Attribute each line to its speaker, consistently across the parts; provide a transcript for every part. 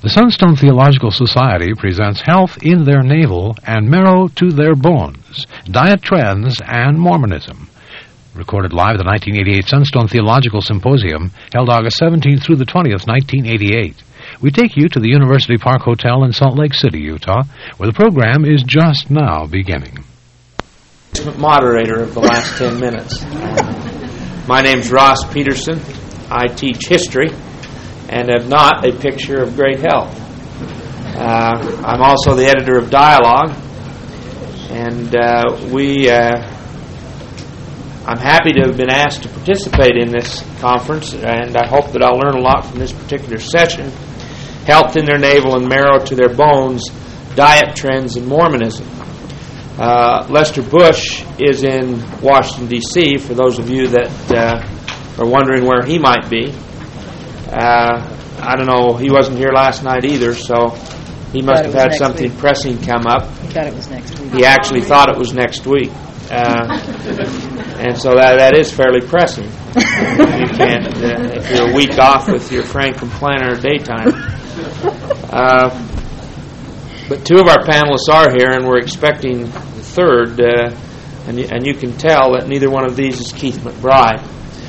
Speaker 1: The Sunstone Theological Society presents Health in Their Navel and Marrow to Their Bones, Diet Trends and Mormonism. Recorded live at the 1988 Sunstone Theological Symposium, held August 17th through the 20th, 1988. We take you to the University Park Hotel in Salt Lake City, Utah, where the program is just now beginning.
Speaker 2: Moderator of the last 10 minutes. My name's Ross Peterson. I teach history and am not a picture of great health. I'm also the editor of Dialogue, and I'm happy to have been asked to participate in this conference, and I hope that I'll learn a lot from this particular session. Health in Their Navel and Marrow to Their Bones, Diet Trends and Mormonism. Lester Bush is in Washington, D.C., for those of you that are wondering where he might be. I don't know, he wasn't here last night either, so he must have had something pressing come up.
Speaker 3: He thought it was next week.
Speaker 2: He actually thought it was next week. And so that is fairly pressing. You can't, if you're a week off with your Franklin Planner daytime. But two of our panelists are here, and we're expecting the third, and you can tell that neither one of these is Keith McBride.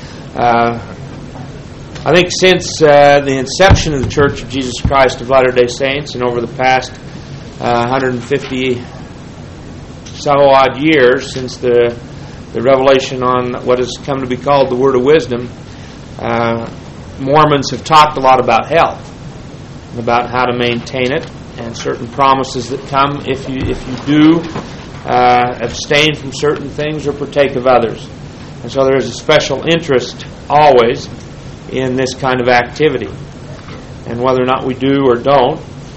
Speaker 2: I think since the inception of the Church of Jesus Christ of Latter-day Saints, and over the past 150 so odd years since the revelation on what has come to be called the Word of Wisdom, Mormons have talked a lot about health and about how to maintain it, and certain promises that come if you do abstain from certain things or partake of others. And so there is a special interest always in this kind of activity, and whether or not we do or don't.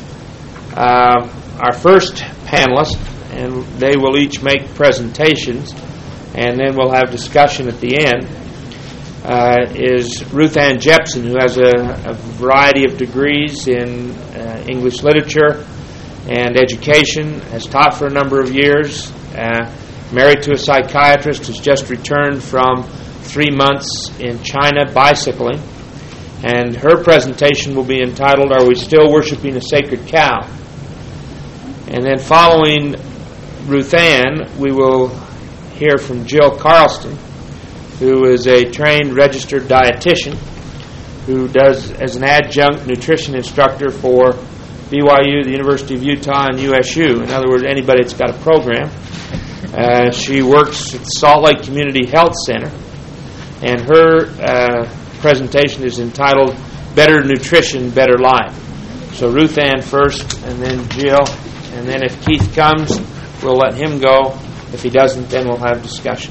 Speaker 2: Our first panelist, and they will each make presentations, and then we'll have discussion at the end, is Ruth Ann Jepson, who has a variety of degrees in English literature and education, has taught for a number of years, married to a psychiatrist, has just returned from 3 months in China bicycling, and her presentation will be entitled, Are We Still Worshipping a Sacred Cow? And then following Ruth Ann, we will hear from Jill Carlston, who is a trained registered dietitian who does as an adjunct nutrition instructor for BYU, the University of Utah, and USU. In other words, anybody that's got a program. She works at the Salt Lake Community Health Center, and her presentation is entitled Better Nutrition, Better Life. So Ruth Ann first, and then Jill, and then if Keith comes, we'll let him go. If he doesn't, then we'll have discussion.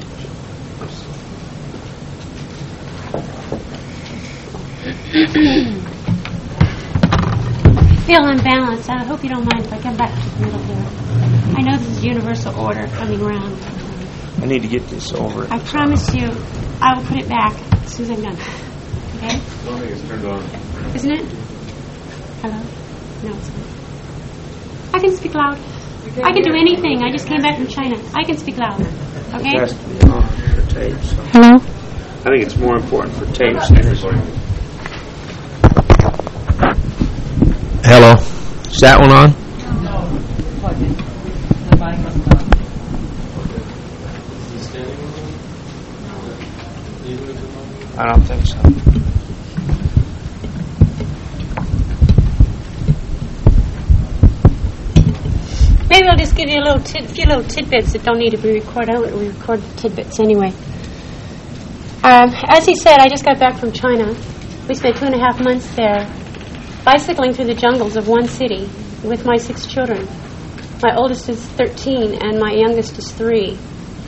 Speaker 4: Feel unbalanced. I hope you don't mind if I come back to the middle here. I know this is universal order coming around.
Speaker 2: I need to get this over.
Speaker 4: I promise you, I will put it back as soon as I'm done. Okay?
Speaker 5: I don't think it's turned on.
Speaker 4: Isn't it? Hello? No, it's not. I can speak loud. I can do anything. I just came back from China. I can speak loud. Okay?
Speaker 2: It has to be on for tapes. So.
Speaker 4: Hello?
Speaker 2: I think it's more important for tapes. Hello. Is that one on?
Speaker 3: No. Plug in. The mic wasn't on.
Speaker 5: Is he standing on?
Speaker 2: I don't think so.
Speaker 4: Maybe I'll just give you a few little tidbits that don't need to be recorded. We record tidbits anyway. As he said, I just got back from China. We spent 2.5 months there, bicycling through the jungles of one city with my 6 children. My oldest is 13 and my youngest is 3.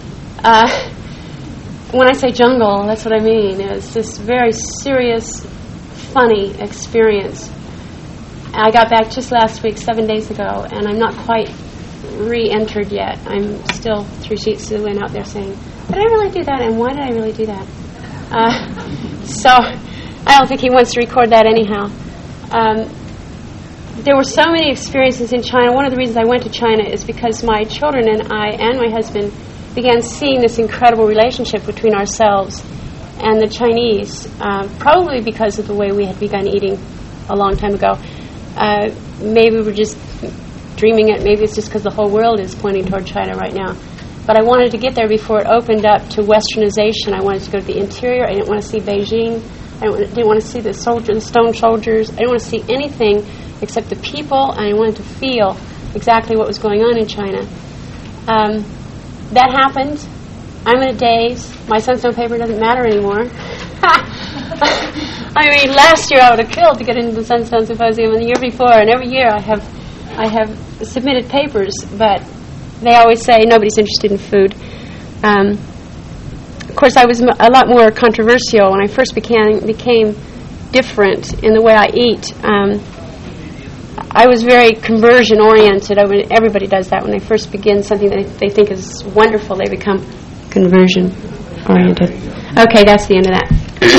Speaker 4: When I say jungle, that's what I mean. It's this very serious, funny experience. I got back just last week, 7 days ago, and I'm not quite re-entered yet. I'm still 3 sheets to the wind out there saying, did I really do that, and why did I really do that? So I don't think he wants to record that anyhow. There were so many experiences in China. One of the reasons I went to China is because my children and I and my husband began seeing this incredible relationship between ourselves and the Chinese, probably because of the way we had begun eating a long time ago. Maybe we're just dreaming it. Maybe it's just because the whole world is pointing toward China right now. But I wanted to get there before it opened up to westernization. I wanted to go to the interior. I didn't want to see Beijing. I didn't want to see the stone soldiers. I didn't want to see anything except the people, and I wanted to feel exactly what was going on in China. That happened. I'm in a daze. My Sunstone paper doesn't matter anymore. I mean, last year I would have killed to get into the Sunstone Symposium, and the year before, and every year I have submitted papers, but they always say nobody's interested in food. Of course, I was a lot more controversial when I first became different in the way I eat. I was very conversion-oriented. Everybody does that when they first begin something that they think is wonderful. They become conversion-oriented. Okay, that's the end of that.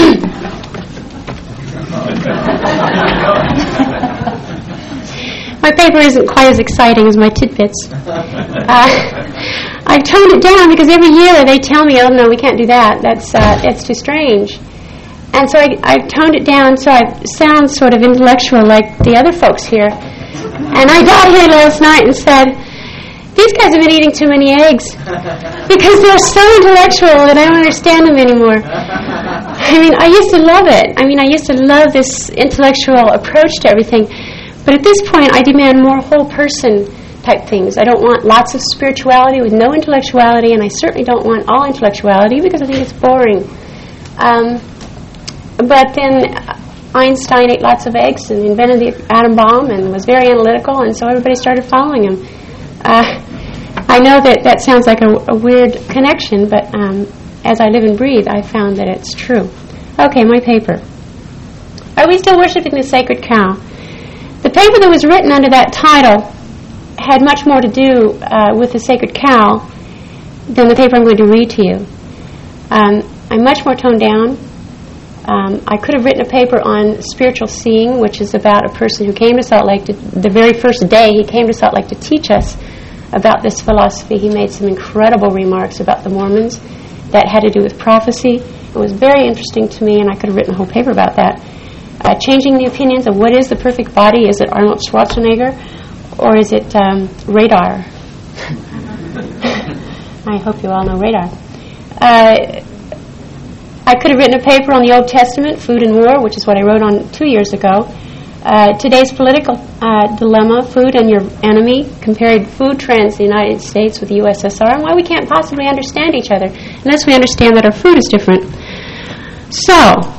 Speaker 4: My paper isn't quite as exciting as my tidbits. I've toned it down because every year they tell me, oh, no, we can't do that. That's too strange. And so I've toned it down so I sound sort of intellectual like the other folks here. And I got here last night and said, these guys have been eating too many eggs because they're so intellectual that I don't understand them anymore. I mean, I used to love it. I mean, I used to love this intellectual approach to everything. But at this point, I demand more whole person type things. I don't want lots of spirituality with no intellectuality, and I certainly don't want all intellectuality because I think it's boring. But then Einstein ate lots of eggs and invented the atom bomb and was very analytical, and so everybody started following him. I know that sounds like a weird connection, but as I live and breathe, I found that it's true. Okay, my paper. Are we still worshiping the sacred cow? The paper that was written under that title had much more to do with the sacred cow than the paper I'm going to read to you. I'm much more toned down. I could have written a paper on spiritual seeing, which is about a person who came to Salt Lake the very first day he came to Salt Lake to teach us about this philosophy. He made some incredible remarks about the Mormons that had to do with prophecy. It was very interesting to me, and I could have written a whole paper about that. Changing the opinions of what is the perfect body. Is it Arnold Schwarzenegger or is it radar? I hope you all know radar. I could have written a paper on the Old Testament, Food and War, which is what I wrote on 2 years ago. Today's political dilemma, food and your enemy, comparing food trends in the United States with the USSR, and why we can't possibly understand each other unless we understand that our food is different. So,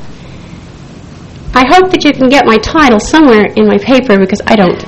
Speaker 4: I hope that you can get my title somewhere in my paper, because I don't.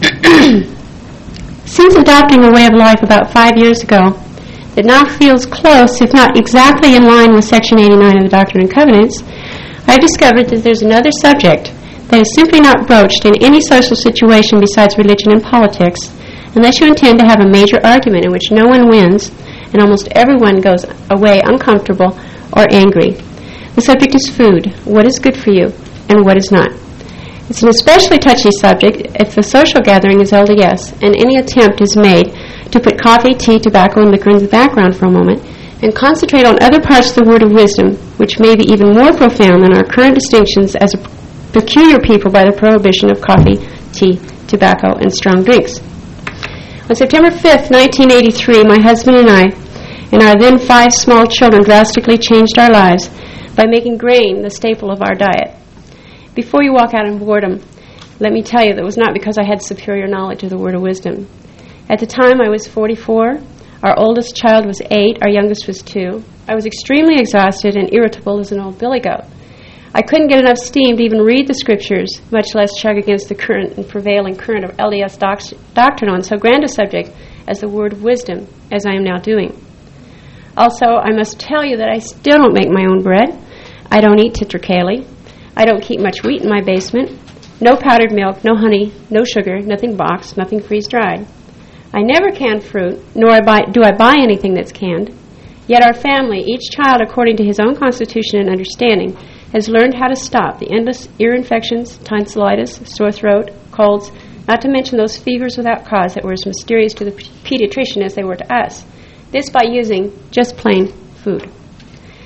Speaker 4: Since adopting a way of life about 5 years ago that now feels close, if not exactly in line with Section 89 of the Doctrine and Covenants, I've discovered that there's another subject that is simply not broached in any social situation besides religion and politics, unless you intend to have a major argument in which no one wins and almost everyone goes away uncomfortable or angry. The subject is food. What is good for you and what is not? It's an especially touchy subject if the social gathering is LDS and any attempt is made to put coffee, tea, tobacco, and liquor in the background for a moment and concentrate on other parts of the word of wisdom, which may be even more profound than our current distinctions as a peculiar people by the prohibition of coffee, tea, tobacco, and strong drinks. On September 5th, 1983, my husband and I and our then 5 small children drastically changed our lives by making grain the staple of our diet. Before you walk out in boredom, let me tell you that it was not because I had superior knowledge of the word of wisdom. At the time, I was 44. Our oldest child was 8. Our youngest was 2. I was extremely exhausted and irritable as an old billy goat. I couldn't get enough steam to even read the scriptures, much less chug against the current and prevailing current of LDS doctrine on so grand a subject as the word of wisdom, as I am now doing. Also, I must tell you that I still don't make my own bread. I don't eat tetracaly. I don't keep much wheat in my basement. No powdered milk, no honey, no sugar, nothing boxed, nothing freeze-dried. I never can fruit, nor do I buy anything that's canned. Yet our family, each child according to his own constitution and understanding, has learned how to stop the endless ear infections, tonsillitis, sore throat, colds, not to mention those fevers without cause that were as mysterious to the pediatrician as they were to us. This by using just plain food.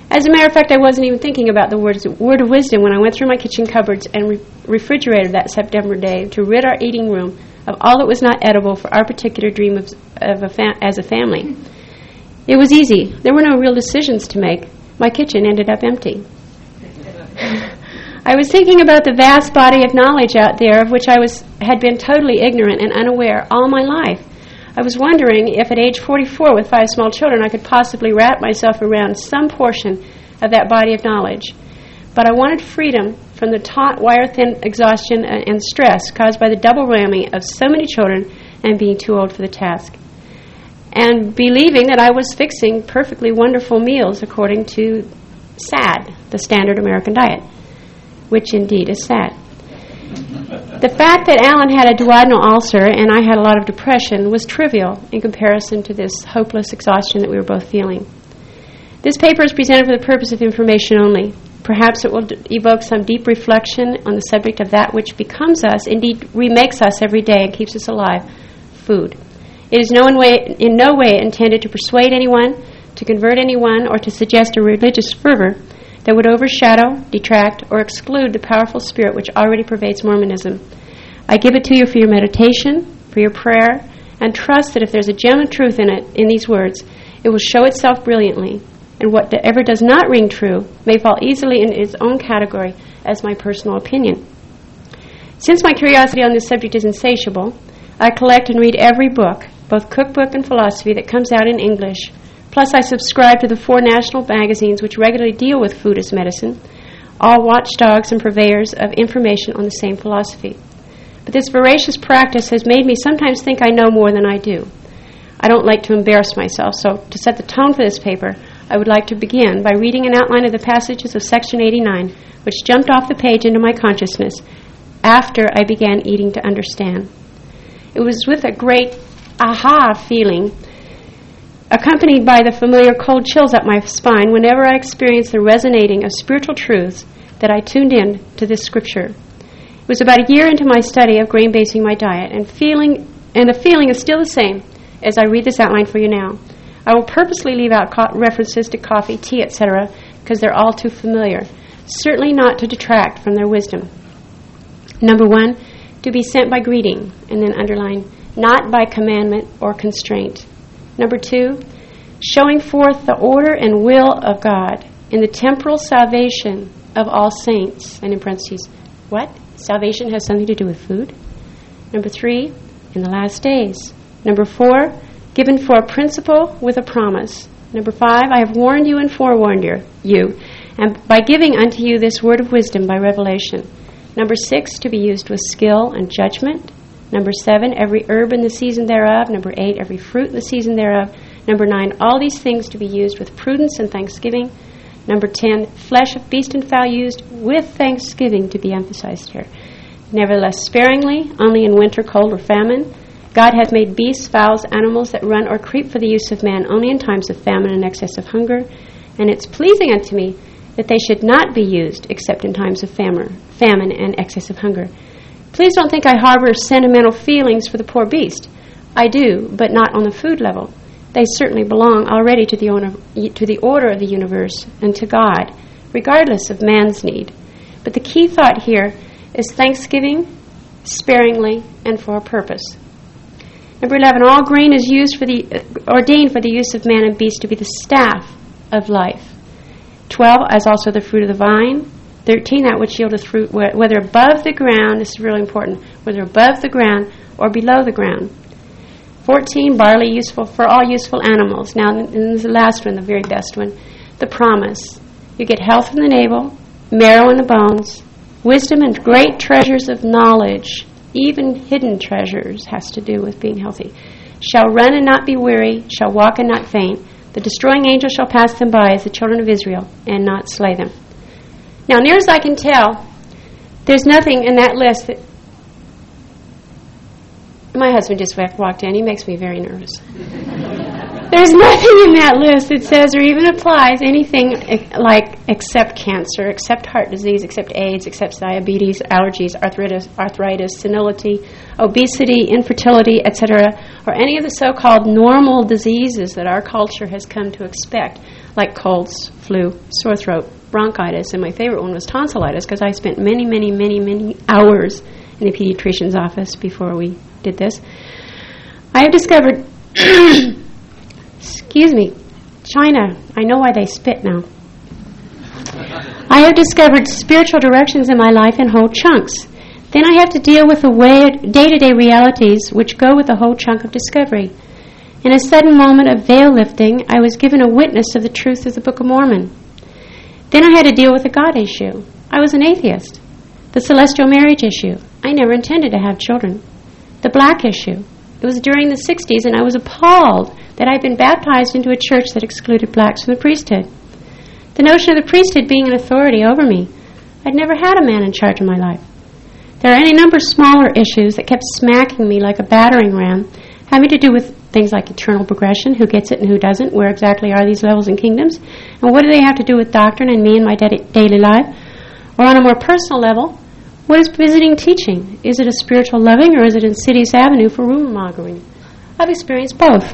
Speaker 4: As a matter of fact, I wasn't even thinking about the word of wisdom when I went through my kitchen cupboards and refrigerated that September day to rid our eating room of all that was not edible for our particular dream as a family. It was easy. There were no real decisions to make. My kitchen ended up empty. I was thinking about the vast body of knowledge out there of which I had been totally ignorant and unaware all my life. I was wondering if at age 44 with 5 small children I could possibly wrap myself around some portion of that body of knowledge. But I wanted freedom from the taut, wire-thin exhaustion and stress caused by the double whammy of so many children and being too old for the task. And believing that I was fixing perfectly wonderful meals according to SAD, the Standard American Diet, which indeed is sad. The fact that Alan had a duodenal ulcer and I had a lot of depression was trivial in comparison to this hopeless exhaustion that we were both feeling. This paper is presented for the purpose of information only. Perhaps it will evoke some deep reflection on the subject of that which becomes us, indeed remakes us every day and keeps us alive, food. It is in no way intended to persuade anyone, to convert anyone, or to suggest a religious fervor that would overshadow, detract, or exclude the powerful spirit which already pervades Mormonism. I give it to you for your meditation, for your prayer, and trust that if there's a gem of truth in it, in these words, it will show itself brilliantly, and whatever does not ring true may fall easily in its own category as my personal opinion. Since my curiosity on this subject is insatiable, I collect and read every book, both cookbook and philosophy, that comes out in English. Plus, I subscribe to the 4 national magazines which regularly deal with food as medicine, all watchdogs and purveyors of information on the same philosophy. But this voracious practice has made me sometimes think I know more than I do. I don't like to embarrass myself, so to set the tone for this paper, I would like to begin by reading an outline of the passages of Section 89, which jumped off the page into my consciousness after I began eating to understand. It was with a great aha feeling, accompanied by the familiar cold chills up my spine whenever I experienced the resonating of spiritual truths, that I tuned in to this scripture. It was about a year into my study of grain-basing my diet, and the feeling is still the same as I read this outline for you now. I will purposely leave out references to coffee, tea, etc., because they're all too familiar, certainly not to detract from their wisdom. Number 1, to be sent by greeting, and then underline, not by commandment or constraint. Number 2, showing forth the order and will of God in the temporal salvation of all saints. And in parentheses, what? Salvation has something to do with food? Number 3, in the last days. Number 4, given for a principle with a promise. Number 5, I have warned you and forewarned you, and by giving unto you this word of wisdom by revelation. Number 6, to be used with skill and judgment. Number 7, every herb in the season thereof. Number 8, every fruit in the season thereof. Number 9, all these things to be used with prudence and thanksgiving. Number 10, flesh of beast and fowl used with thanksgiving, to be emphasized here. Nevertheless, sparingly, only in winter, cold, or famine. God hath made beasts, fowls, animals that run or creep for the use of man only in times of famine and excess of hunger. And it's pleasing unto me that they should not be used except in times of famine and excess of hunger. Please don't think I harbor sentimental feelings for the poor beast. I do, but not on the food level. They certainly belong already to the order of the universe and to God, regardless of man's need. But the key thought here is thanksgiving, sparingly, and for a purpose. Number 11, all grain is ordained for the use of man and beast to be the staff of life. 12, as also the fruit of the vine. 13, that which yieldeth fruit, whether above the ground, this is really important, whether above the ground or below the ground. 14, barley, useful for all useful animals. Now, in the last one, the very best one, the promise. You get health from the navel, marrow in the bones, wisdom and great treasures of knowledge, even hidden treasures, has to do with being healthy. Shall run and not be weary, shall walk and not faint. The destroying angel shall pass them by as the children of Israel, and not slay them. Now, near as I can tell, there's nothing in that list that... My husband just walked in. He makes me very nervous. There's There's nothing in that list that says or even applies anything like except cancer, except heart disease, except AIDS, except diabetes, allergies, arthritis, senility, obesity, infertility, etc., or any of the so-called normal diseases that our culture has come to expect, like colds, flu, sore throat, bronchitis, and my favorite one was tonsillitis, because I spent many hours in the pediatrician's office before we did this. I have discovered... Excuse me, China. I know why they spit now. I have discovered spiritual directions in my life in whole chunks. Then I have to deal with the day-to-day realities which go with the whole chunk of discovery. In a sudden moment of veil lifting, I was given a witness of the truth of the Book of Mormon. Then I had to deal with the God issue. I was an atheist. The celestial marriage issue. I never intended to have children. The black issue. It was during the 60s, and I was appalled that I'd been baptized into a church that excluded blacks from the priesthood. The notion of the priesthood being an authority over me. I'd never had a man in charge of my life. There are any number of smaller issues that kept smacking me like a battering ram, having to do with things like eternal progression, who gets it and who doesn't, where exactly are these levels and kingdoms, and what do they have to do with doctrine and me and my daily life? Or on a more personal level, what is visiting teaching? Is it a spiritual loving, or is it an insidious avenue for rumor-mongering? I've experienced both.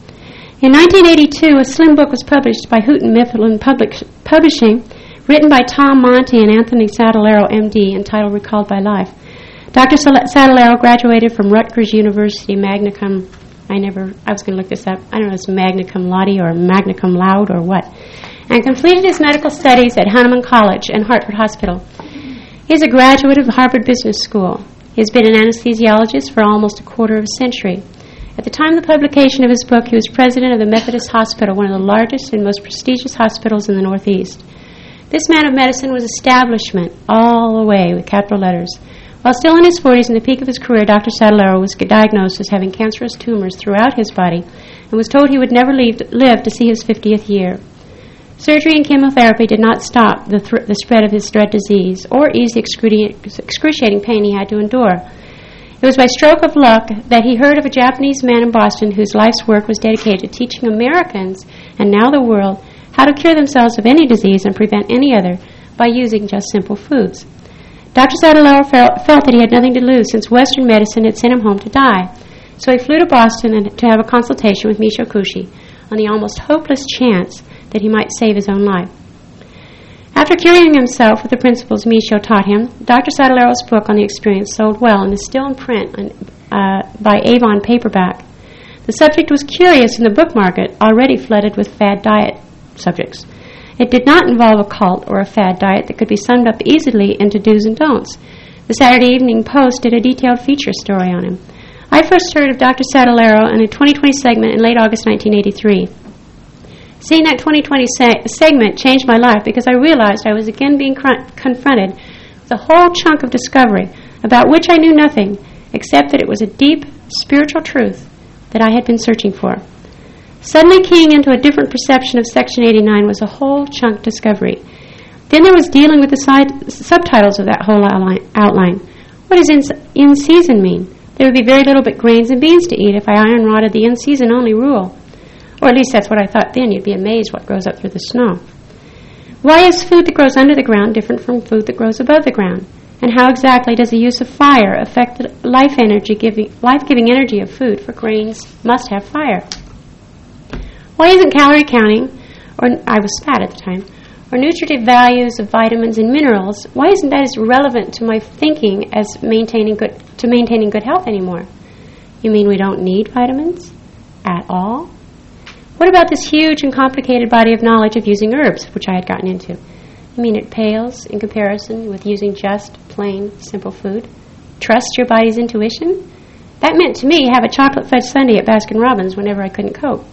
Speaker 4: In 1982, a slim book was published by Houghton Mifflin Publishing, written by Tom Monty and Anthony Sadalero, M.D., entitled Recalled by Life. Dr. Sadalero graduated from Rutgers University magna cum... I was going to look this up. I don't know if it's magna cum laude or magna cum laude or what. And completed his medical studies at Hahnemann College and Hartford Hospital. He is a graduate of Harvard Business School. He has been an anesthesiologist for almost a quarter of a century. At the time of the publication of his book, he was president of the Methodist Hospital, one of the largest and most prestigious hospitals in the Northeast. This man of medicine was establishment all the way, with capital letters. While still in his 40s, in the peak of his career, Dr. Sadalero was diagnosed as having cancerous tumors throughout his body and was told he would never live to see his 50th year. Surgery and chemotherapy did not stop the spread of his dread disease or ease the excruciating pain he had to endure. It was by stroke of luck that he heard of a Japanese man in Boston whose life's work was dedicated to teaching Americans, and now the world, how to cure themselves of any disease and prevent any other by using just simple foods. Dr. Sadalero felt that he had nothing to lose since Western medicine had sent him home to die. So he flew to Boston to have a consultation with Michio Kushi on the almost hopeless chance that he might save his own life. After curing himself with the principles Michio taught him, Dr. Sadalero's book on the experience sold well and is still in print by Avon paperback. The subject was curious in the book market, already flooded with fad diet subjects. It did not involve a cult or a fad diet that could be summed up easily into do's and don'ts. The Saturday Evening Post did a detailed feature story on him. I first heard of Dr. Sadalero in a 2020 segment in late August 1983. Seeing that 2020 segment changed my life because I realized I was again being confronted with a whole chunk of discovery about which I knew nothing except that it was a deep spiritual truth that I had been searching for. Suddenly keying into a different perception of Section 89 was a whole chunk discovery. Then there was dealing with the subtitles of that whole outline. What does in season mean? There would be very little but grains and beans to eat if I iron-rodded the in-season only rule. Or at least that's what I thought then. You'd be amazed what grows up through the snow. Why is food that grows under the ground different from food that grows above the ground? And how exactly does the use of fire affect the life-giving energy of food? For grains must have fire. Why isn't calorie counting, or I was fat at the time, or nutritive values of vitamins and minerals, why isn't that as relevant to my thinking as maintaining good health anymore? You mean we don't need vitamins at all? What about this huge and complicated body of knowledge of using herbs, which I had gotten into? You mean it pales in comparison with using just plain, simple food? Trust your body's intuition? That meant to me have a chocolate fudge sundae at Baskin-Robbins whenever I couldn't cope.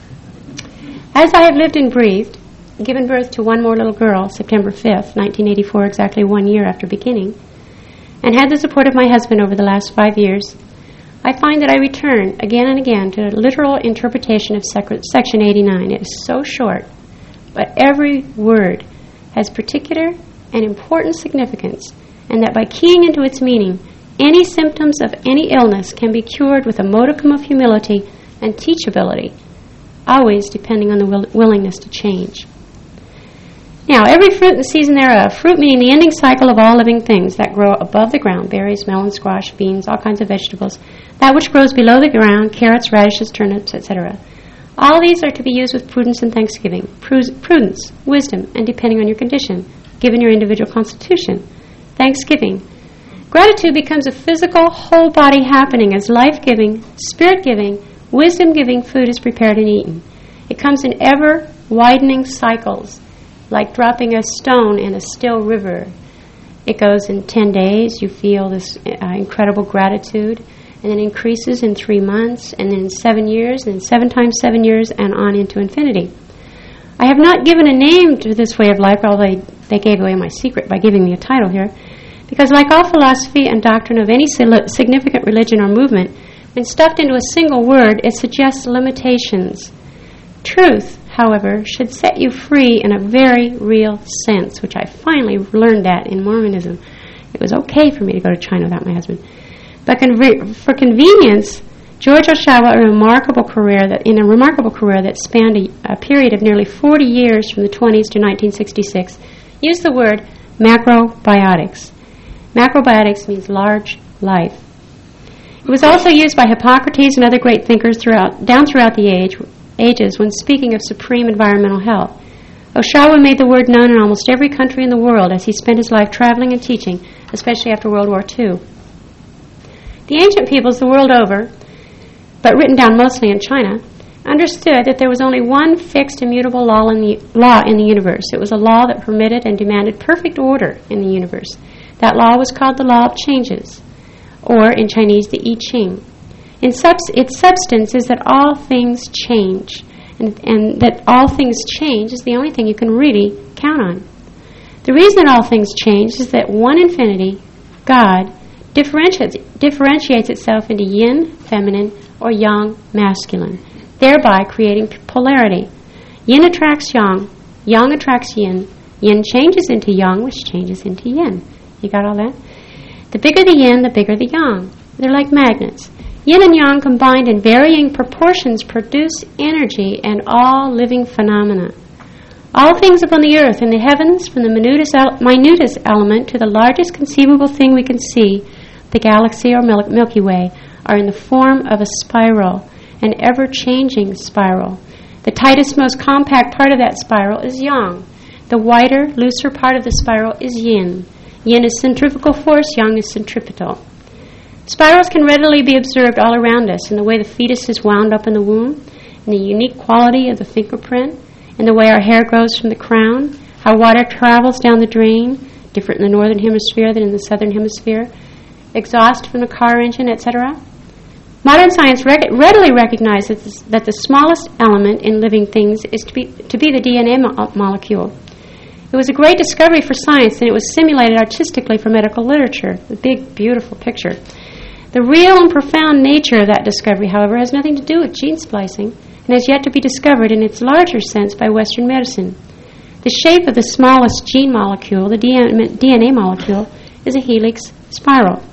Speaker 4: As I have lived and breathed, given birth to one more little girl, September 5th, 1984, exactly 1 year after beginning, and had the support of my husband over the last 5 years, I find that I return again and again to a literal interpretation of Section 89. It is so short, but every word has particular and important significance, and that by keying into its meaning, any symptoms of any illness can be cured with a modicum of humility and teachability.
Speaker 6: always depending on the willingness to change. Now, every fruit in the season thereof, fruit meaning the ending cycle of all living things that grow above the ground, berries, melons, squash, beans, all kinds of vegetables, that which grows below the ground, carrots, radishes, turnips, etc. All these are to be used with prudence and thanksgiving. Prudence, wisdom, and depending on your condition, given your individual constitution. Thanksgiving. Gratitude becomes a physical, whole-body happening as life-giving, spirit-giving, wisdom-giving food is prepared and eaten. It comes in ever-widening cycles, like dropping a stone in a still river. It goes in 10 days, you feel this incredible gratitude, and then increases in 3 months, and then in 7 years, and then 7 times 7 years, and on into infinity. I have not given a name to this way of life, although they gave away my secret by giving me a title here, because like all philosophy and doctrine of any significant religion or movement, when stuffed into a single word, it suggests limitations. Truth, however, should set you free in a very real sense, which I finally learned that in Mormonism. It was okay for me to go to China without my husband. But for convenience, George Oshawa, in a remarkable career that spanned a period of nearly 40 years from the 20s to 1966, used the word macrobiotics. Macrobiotics means large life. It was also used by Hippocrates and other great thinkers throughout the ages when speaking of supreme environmental health. Oshawa made the word known in almost every country in the world as he spent his life traveling and teaching, especially after World War II. The ancient peoples the world over, but written down mostly in China, understood that there was only one fixed immutable law in the universe. It was a law that permitted and demanded perfect order in the universe. That law was called the law of changes, or in Chinese, the I Ching. Its substance is that all things change, and that all things change is the only thing you can really count on. The reason that all things change is that one infinity, God, differentiates itself into yin, feminine, or yang, masculine, thereby creating polarity. Yin attracts yang attracts yin changes into yang, which changes into yin. You got all that? The bigger the yin, the bigger the yang. They're like magnets. Yin and yang combined in varying proportions produce energy and all living phenomena. All things upon the earth and the heavens, from the minutest element to the largest conceivable thing we can see, the galaxy or Milky Way, are in the form of a spiral, an ever-changing spiral. The tightest, most compact part of that spiral is yang. The wider, looser part of the spiral is yin. Yin is centrifugal force, yang is centripetal. Spirals can readily be observed all around us in the way the fetus is wound up in the womb, in the unique quality of the fingerprint, in the way our hair grows from the crown, how water travels down the drain, different in the northern hemisphere than in the southern hemisphere, exhaust from the car engine, etc. Modern science readily recognizes that the smallest element in living things is to be the DNA molecule. It was a great discovery for science, and it was simulated artistically for medical literature. A big, beautiful picture. The real and profound nature of that discovery, however, has nothing to do with gene splicing and has yet to be discovered in its larger sense by Western medicine. The shape of the smallest gene molecule, the DNA molecule, is a helix spiral.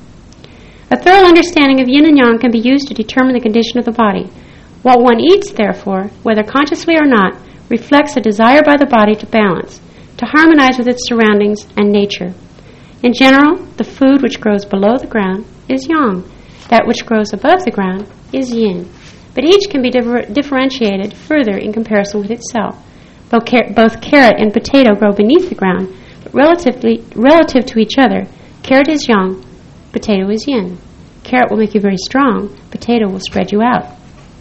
Speaker 6: A thorough understanding of yin and yang can be used to determine the condition of the body. What one eats, therefore, whether consciously or not, reflects a desire by the body to balance, to harmonize with its surroundings and nature. In general, the food which grows below the ground is yang. That which grows above the ground is yin. But each can be differentiated further in comparison with itself. Both carrot and potato grow beneath the ground, but relative to each other, carrot is yang, potato is yin. Carrot will make you very strong, potato will spread you out.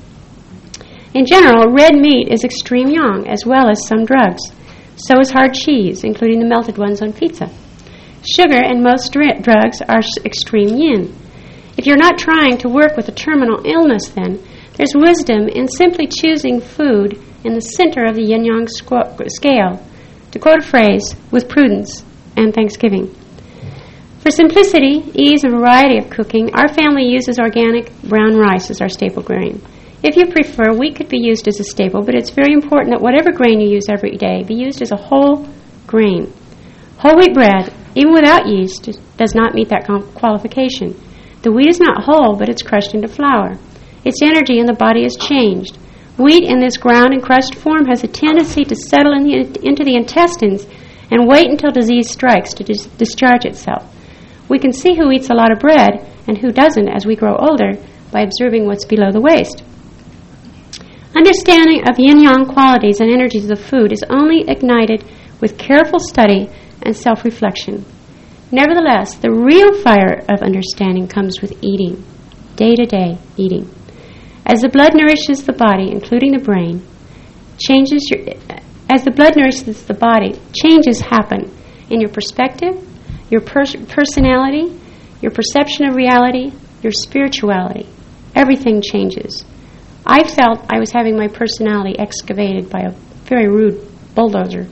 Speaker 6: In general, red meat is extreme yang, as well as some drugs. So is hard cheese, including the melted ones on pizza. Sugar and most drugs are extreme yin. If you're not trying to work with a terminal illness, then, there's wisdom in simply choosing food in the center of the yin-yang scale, to quote a phrase, with prudence and thanksgiving. For simplicity, ease, and variety of cooking, our family uses organic brown rice as our staple grain. If you prefer, wheat could be used as a staple, but it's very important that whatever grain you use every day be used as a whole grain. Whole wheat bread, even without yeast, does not meet that qualification. The wheat is not whole, but it's crushed into flour. Its energy in the body is changed. Wheat in this ground and crushed form has a tendency to settle into the intestines and wait until disease strikes to discharge itself. We can see who eats a lot of bread and who doesn't as we grow older by observing what's below the waist. Understanding of yin-yang qualities and energies of food is only ignited with careful study and self-reflection. Nevertheless, the real fire of understanding comes with eating, day-to-day eating. As the blood nourishes the body, including the brain, changes happen in your perspective, your personality, your perception of reality, your spirituality. Everything changes. I felt I was having my personality excavated by a very rude bulldozer.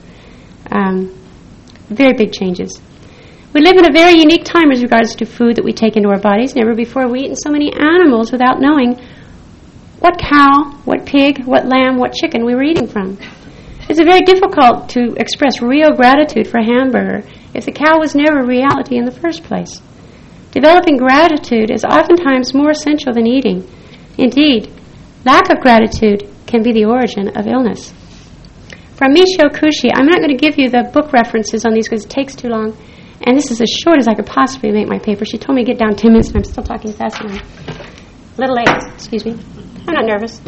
Speaker 6: Very big changes. We live in a very unique time as regards to food that we take into our bodies. Never before have we eaten so many animals without knowing what cow, what pig, what lamb, what chicken we were eating from. It's very difficult to express real gratitude for a hamburger if the cow was never reality in the first place. Developing gratitude is oftentimes more essential than eating. Indeed, lack of gratitude can be the origin of illness. From Michio Kushi, I'm not going to give you the book references on these because it takes too long, and this is as short as I could possibly make my paper. She told me to get down 10 minutes, and I'm still talking fast enough. Little late, excuse me. I'm not nervous.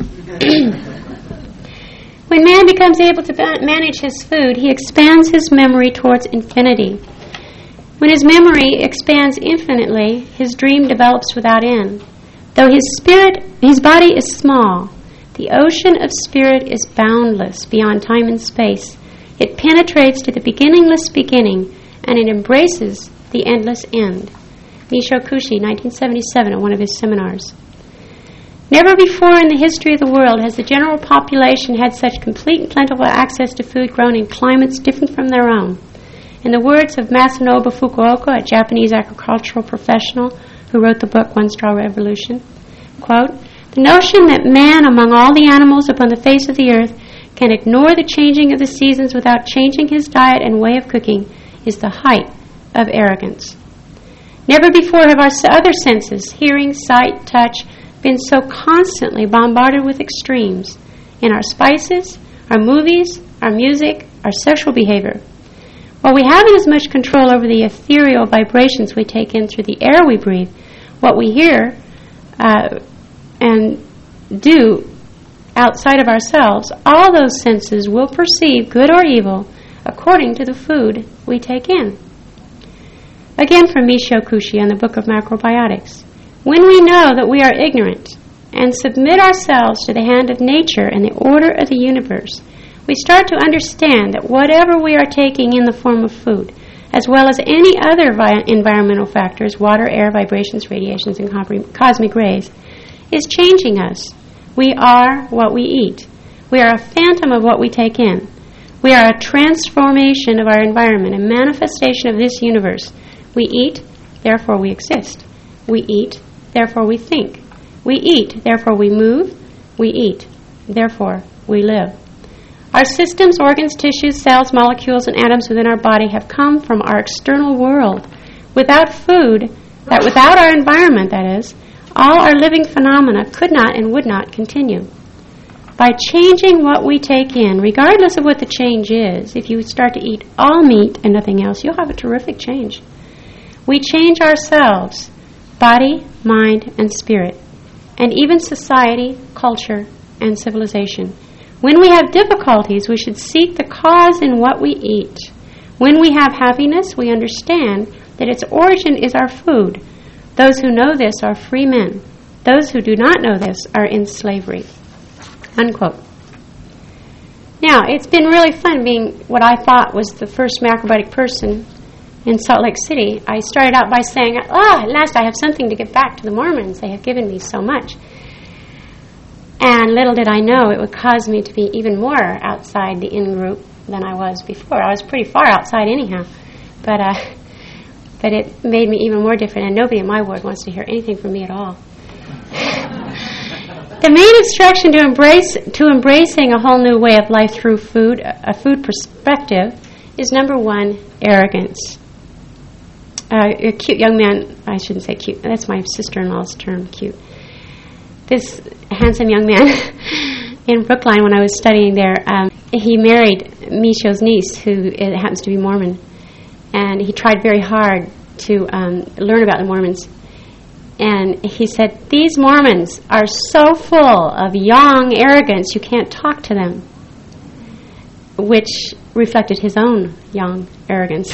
Speaker 6: When man becomes able to manage his food, he expands his memory towards infinity. When his memory expands infinitely, his dream develops without end. Though his body is small, the ocean of spirit is boundless beyond time and space. It penetrates to the beginningless beginning, and it embraces the endless end. Michio Kushi, 1977, at one of his seminars. Never before in the history of the world has the general population had such complete and plentiful access to food grown in climates different from their own. In the words of Masanobu Fukuoka, a Japanese agricultural professional who wrote the book One Straw Revolution, quote, "The notion that man among all the animals upon the face of the earth can ignore the changing of the seasons without changing his diet and way of cooking is the height of arrogance. Never before have our other senses, hearing, sight, touch, been so constantly bombarded with extremes in our spices, our movies, our music, our social behavior. While we haven't as much control over the ethereal vibrations we take in through the air we breathe, what we hear and do outside of ourselves, all those senses will perceive good or evil according to the food we take in." Again from Michio Kushi on the Book of Macrobiotics. When we know that we are ignorant and submit ourselves to the hand of nature and the order of the universe, we start to understand that whatever we are taking in the form of food, as well as any other environmental factors, water, air, vibrations, radiations, and cosmic rays, is changing us. We are what we eat. We are a phantom of what we take in. We are a transformation of our environment, a manifestation of this universe. We eat, therefore we exist. We eat, therefore we think. We eat, therefore we move. We eat, therefore we live. Our systems, organs, tissues, cells, molecules, and atoms within our body have come from our external world. Without food, without our environment, that is, all our living phenomena could not and would not continue. By changing what we take in, regardless of what the change is, if you start to eat all meat and nothing else, you'll have a terrific change. We change ourselves, body, mind, and spirit, and even society, culture, and civilization. When we have difficulties, we should seek the cause in what we eat. When we have happiness, we understand that its origin is our food. Those who know this are free men. Those who do not know this are in slavery." Unquote. Now, it's been really fun being what I thought was the first macrobiotic person in Salt Lake City. I started out by saying, at last I have something to give back to the Mormons. They have given me so much. And little did I know it would cause me to be even more outside the in-group than I was before. I was pretty far outside anyhow. But it made me even more different, and nobody in my ward wants to hear anything from me at all. The main instruction to embracing a whole new way of life through food, a food perspective, is number one, arrogance. A cute young man, I shouldn't say cute, that's my sister-in-law's term, cute. This handsome young man in Brookline when I was studying there. He married Micho's niece, who happens to be Mormon, and he tried very hard to learn about the Mormons. And he said, these Mormons are so full of young arrogance you can't talk to them, which reflected his own young arrogance.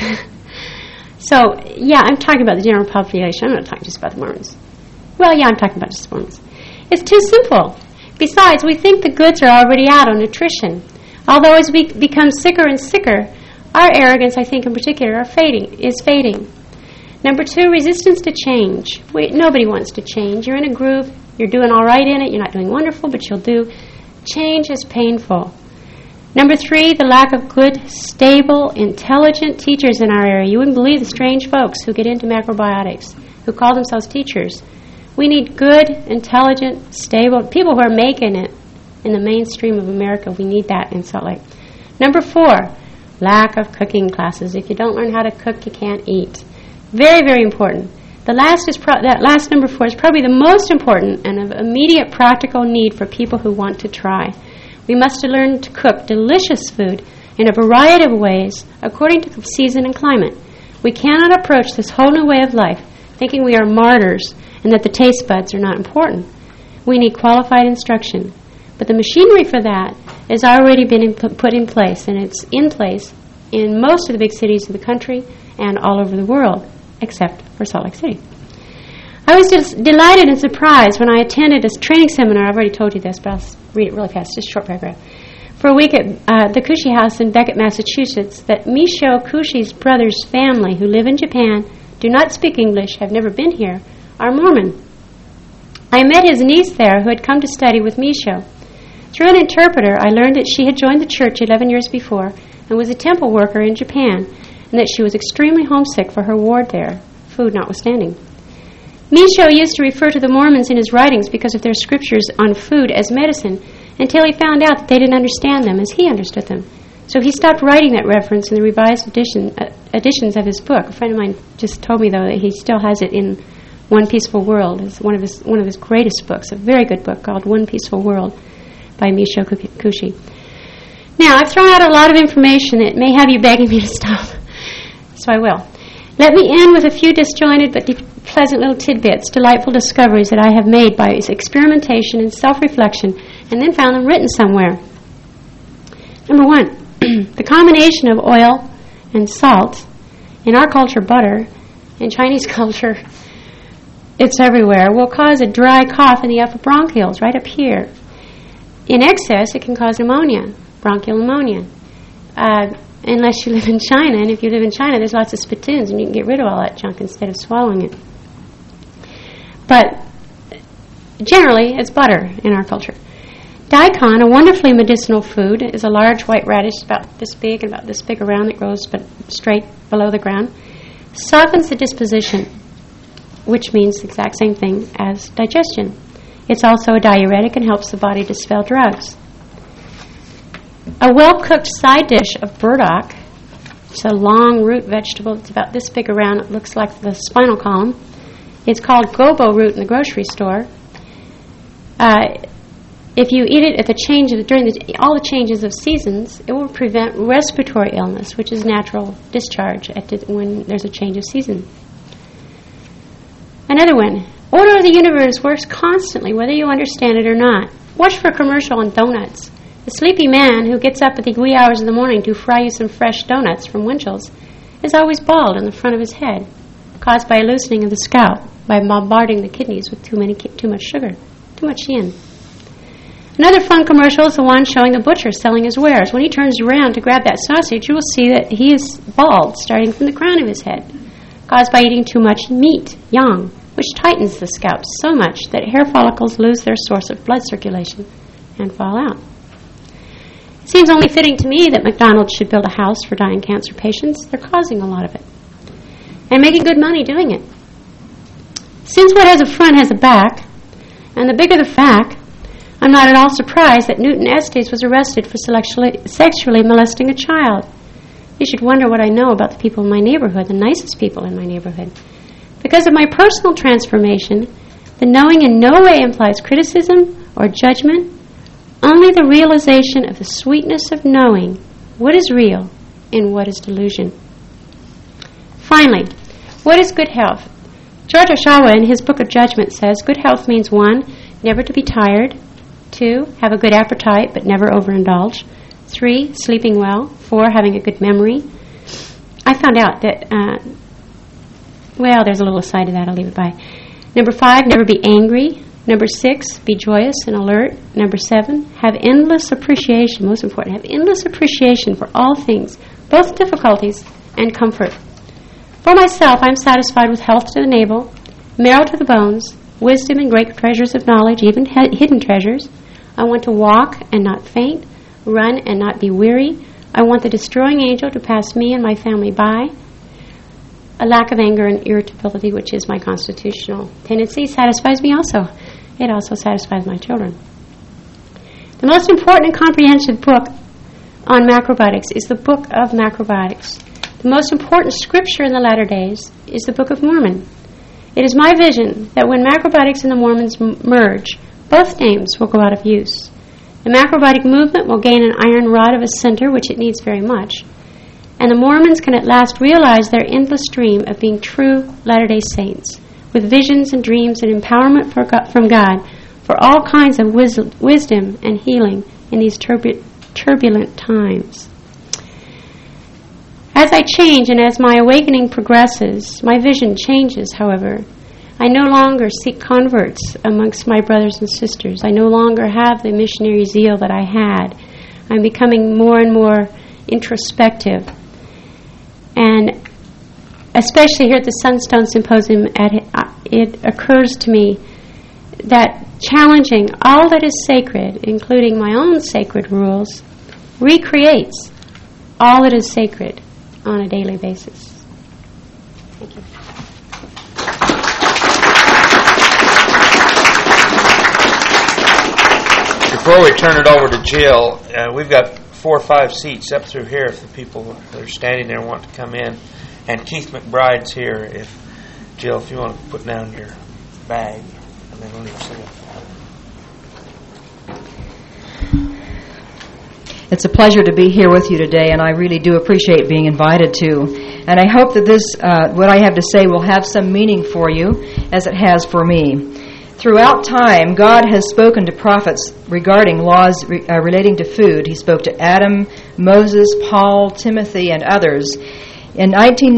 Speaker 6: So, yeah, I'm talking about the general population. I'm not talking just about the Mormons. Well, yeah, I'm talking about just the Mormons. It's too simple. Besides, we think the goods are already out on nutrition. Although as we become sicker and sicker, our arrogance, I think in particular, is fading. Number 2, resistance to change. Nobody wants to change. You're in a groove. You're doing all right in it. You're not doing wonderful, but you'll do. Change is painful. Number 3, the lack of good, stable, intelligent teachers in our area. You wouldn't believe the strange folks who get into macrobiotics, who call themselves teachers. We need good, intelligent, stable people who are making it in the mainstream of America. We need that in Salt Lake. Number 4, lack of cooking classes. If you don't learn how to cook, you can't eat. Very, very important. That last number 4 is probably the most important and of immediate practical need for people who want to try. We must learn to cook delicious food in a variety of ways according to the season and climate. We cannot approach this whole new way of life thinking we are martyrs and that the taste buds are not important. We need qualified instruction. But the machinery for that has already been put in place, and it's in place in most of the big cities of the country and all over the world, except for Salt Lake City. I was just delighted and surprised when I attended a training seminar. I've already told you this, but I'll read it really fast, just a short paragraph. For a week at the Kushi House in Beckett, Massachusetts, that Micho Kushi's brother's family, who live in Japan, do not speak English, have never been here, are Mormon. I met his niece there who had come to study with Micho. Through an interpreter, I learned that she had joined the church 11 years before and was a temple worker in Japan, and that she was extremely homesick for her ward there, food notwithstanding. Micho used to refer to the Mormons in his writings because of their scriptures on food as medicine until he found out that they didn't understand them as he understood them. So he stopped writing that reference in the revised editions of his book. A friend of mine just told me, though, that he still has it in One Peaceful World. It's one of his greatest books, a very good book called One Peaceful World by Micho Kushi. Now, I've thrown out a lot of information that may have you begging me to stop, so I will. Let me end with a few disjointed but pleasant little tidbits, delightful discoveries that I have made by experimentation and self-reflection, and then found them written somewhere. Number 1, the combination of oil and salt, in our culture butter, in Chinese culture it's everywhere, will cause a dry cough in the upper bronchioles, right up here. In excess, it can cause pneumonia, bronchial pneumonia. Unless you live in China, and if you live in China, there's lots of spittoons, and you can get rid of all that junk instead of swallowing it. But generally, it's butter in our culture. Daikon, a wonderfully medicinal food, is a large white radish about this big and about this big around that grows but straight below the ground. Softens the disposition, which means the exact same thing as digestion. It's also a diuretic and helps the body dispel drugs. A well-cooked side dish of burdock, it's a long root vegetable. It's about this big around. It looks like the spinal column. It's called gobo root in the grocery store. If you eat it at during all the changes of seasons, it will prevent respiratory illness, which is natural discharge when there's a change of season. Another one. Order of the universe works constantly, whether you understand it or not. Watch for a commercial on donuts. The sleepy man who gets up at the wee hours of the morning to fry you some fresh donuts from Winchell's is always bald in the front of his head, caused by a loosening of the scalp, by bombarding the kidneys with too much sugar, too much yin. Another fun commercial is the one showing the butcher selling his wares. When he turns around to grab that sausage, you will see that he is bald, starting from the crown of his head, caused by eating too much meat, yang, which tightens the scalp so much that hair follicles lose their source of blood circulation and fall out. It seems only fitting to me that McDonald's should build a house for dying cancer patients. They're causing a lot of it and making good money doing it. Since what has a front has a back, and the bigger the fact, I'm not at all surprised that Newton Estes was arrested for sexually molesting a child. You should wonder what I know about the people in my neighborhood, the nicest people in my neighborhood. Because of my personal transformation, the knowing in no way implies criticism or judgment, only the realization of the sweetness of knowing what is real and what is delusion. Finally, what is good health? George Oshawa, in his Book of Judgment, says good health means 1, never to be tired; 2, have a good appetite but never overindulge; 3, sleeping well; 4, having a good memory. I found out that, there's a little aside to that, I'll leave it by. Number 5, never be angry. Number 6, be joyous and alert. Number 7, have endless appreciation, most important, have endless appreciation for all things, both difficulties and comfort. For myself, I'm satisfied with health to the navel, marrow to the bones, wisdom and great treasures of knowledge, even hidden treasures. I want to walk and not faint, run and not be weary. I want the destroying angel to pass me and my family by. A lack of anger and irritability, which is my constitutional tendency, satisfies me also. It also satisfies my children. The most important and comprehensive book on macrobiotics is the Book of Macrobiotics. The most important scripture in the latter days is the Book of Mormon. It is my vision that when macrobiotics and the Mormons merge, both names will go out of use. The macrobiotic movement will gain an iron rod of a center, which it needs very much, and the Mormons can at last realize their endless dream of being true Latter-day Saints, with visions and dreams and empowerment from God for all kinds of wisdom and healing in these turbulent times. As I change and as my awakening progresses, my vision changes, however. I no longer seek converts amongst my brothers and sisters. I no longer have the missionary zeal that I had. I'm becoming more and more introspective. And especially here at the Sunstone Symposium, it occurs to me that challenging all that is sacred, including my own sacred rules, recreates all that is sacred on a daily basis. Thank you.
Speaker 2: Before we turn it over to Jill, we've got 4 or 5 seats up through here if the people that are standing there want to come in. And Keith McBride's here. Jill, if you want to put down your bag, and then we'll leave it.
Speaker 7: It's a pleasure to be here with you today, and I really do appreciate being invited to. And I hope that this, what I have to say, will have some meaning for you, as it has for me. Throughout time, God has spoken to prophets regarding laws relating to food. He spoke to Adam, Moses, Paul, Timothy, and others. In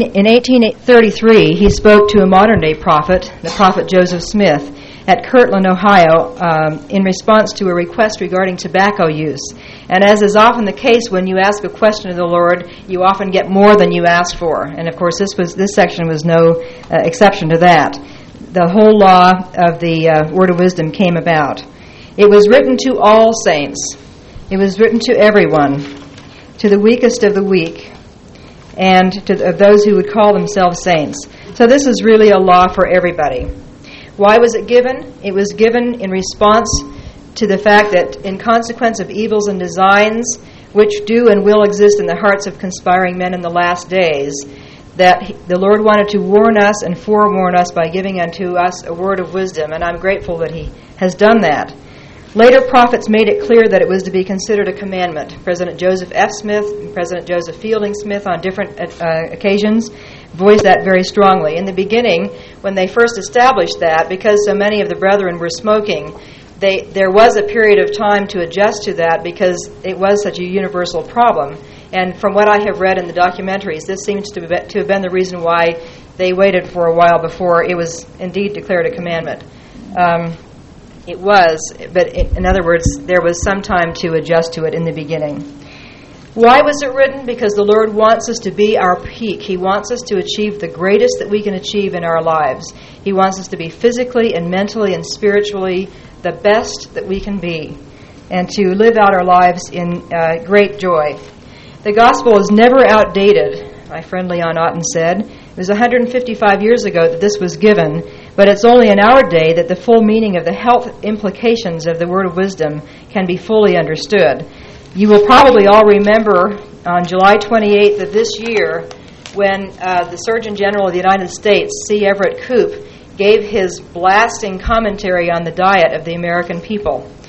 Speaker 7: 1833, he spoke to a modern-day prophet, the prophet Joseph Smith, at Kirtland, Ohio, in response to a request regarding tobacco use. And as is often the case when you ask a question of the Lord, you often get more than you asked for. And of course, this section was no exception to that. The whole law of the Word of Wisdom came about. It was written to all saints. It was written to everyone, to the weakest of the weak, and to those who would call themselves saints. So this is really a law for everybody. Why was it given? It was given in response to the fact that in consequence of evils and designs which do and will exist in the hearts of conspiring men in the last days, that the Lord wanted to warn us and forewarn us by giving unto us a word of wisdom, and I'm grateful that He has done that. Later prophets made it clear that it was to be considered a commandment. President Joseph F. Smith and President Joseph Fielding Smith on different occasions voiced that very strongly. In the beginning, when they first established that, because so many of the brethren were smoking, there was a period of time to adjust to that because it was such a universal problem. And from what I have read in the documentaries, this seems to have been the reason why they waited for a while before it was indeed declared a commandment. It was, but in other words, there was some time to adjust to it in the beginning. Why was it written? Because the Lord wants us to be our peak. He wants us to achieve the greatest that we can achieve in our lives. He wants us to be physically and mentally and spiritually the best that we can be, and to live out our lives in great joy. The gospel is never outdated, my friend Leon Otten said. It was 155 years ago that this was given, but it's only in our day that the full meaning of the health implications of the word of wisdom can be fully understood. You will probably all remember on July 28th of this year when the Surgeon General of the United States, C. Everett Koop, gave his blasting commentary on the diet of the American people.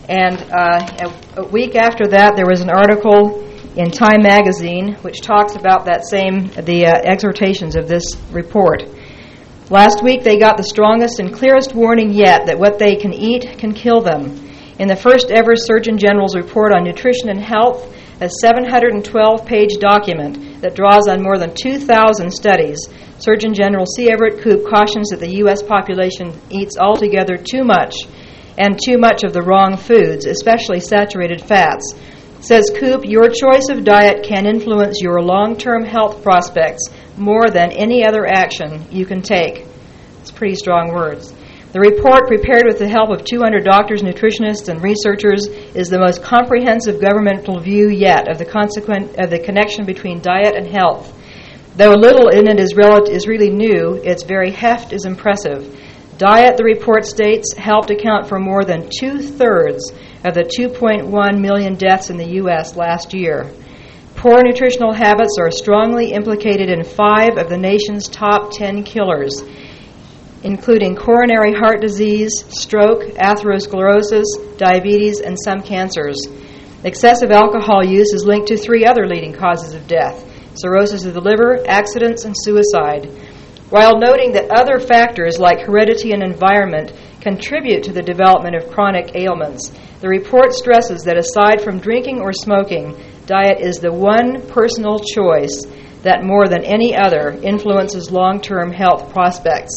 Speaker 7: And a week after that, there was an article in Time magazine which talks about the exhortations of this report. Last week, they got the strongest and clearest warning yet that what they can eat can kill them. In the first ever Surgeon General's report on nutrition and health, a 712-page document that draws on more than 2,000 studies, Surgeon General C. Everett Koop cautions that the U.S. population eats altogether too much, and too much of the wrong foods, especially saturated fats. Says Koop, your choice of diet can influence your long-term health prospects more than any other action you can take. It's pretty strong words. The report, prepared with the help of 200 doctors, nutritionists, and researchers, is the most comprehensive governmental view yet of the connection between diet and health. Though little in it is really new, its very heft is impressive. Diet, the report states, helped account for more than 2/3 of the 2.1 million deaths in the U.S. last year. Poor nutritional habits are strongly implicated in 5 of the nation's top 10 killers, including coronary heart disease, stroke, atherosclerosis, diabetes, and some cancers. Excessive alcohol use is linked to 3 other leading causes of death: cirrhosis of the liver, accidents, and suicide. While noting that other factors like heredity and environment contribute to the development of chronic ailments, the report stresses that aside from drinking or smoking, diet is the one personal choice that more than any other influences long-term health prospects.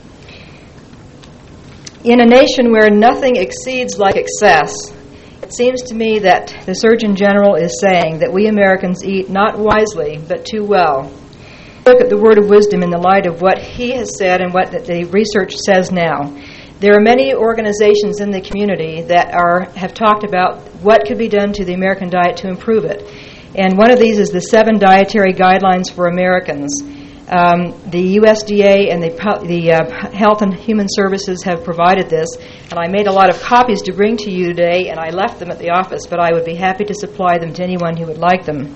Speaker 7: In a nation where nothing exceeds like excess, it seems to me that the Surgeon General is saying that we Americans eat not wisely, but too well. Look at the word of wisdom in the light of what he has said and what the research says now. There are many organizations in the community that have talked about what could be done to the American diet to improve it. And one of these is the 7 Dietary Guidelines for Americans. The USDA and the Health and Human Services have provided this, and I made a lot of copies to bring to you today, and I left them at the office, but I would be happy to supply them to anyone who would like them.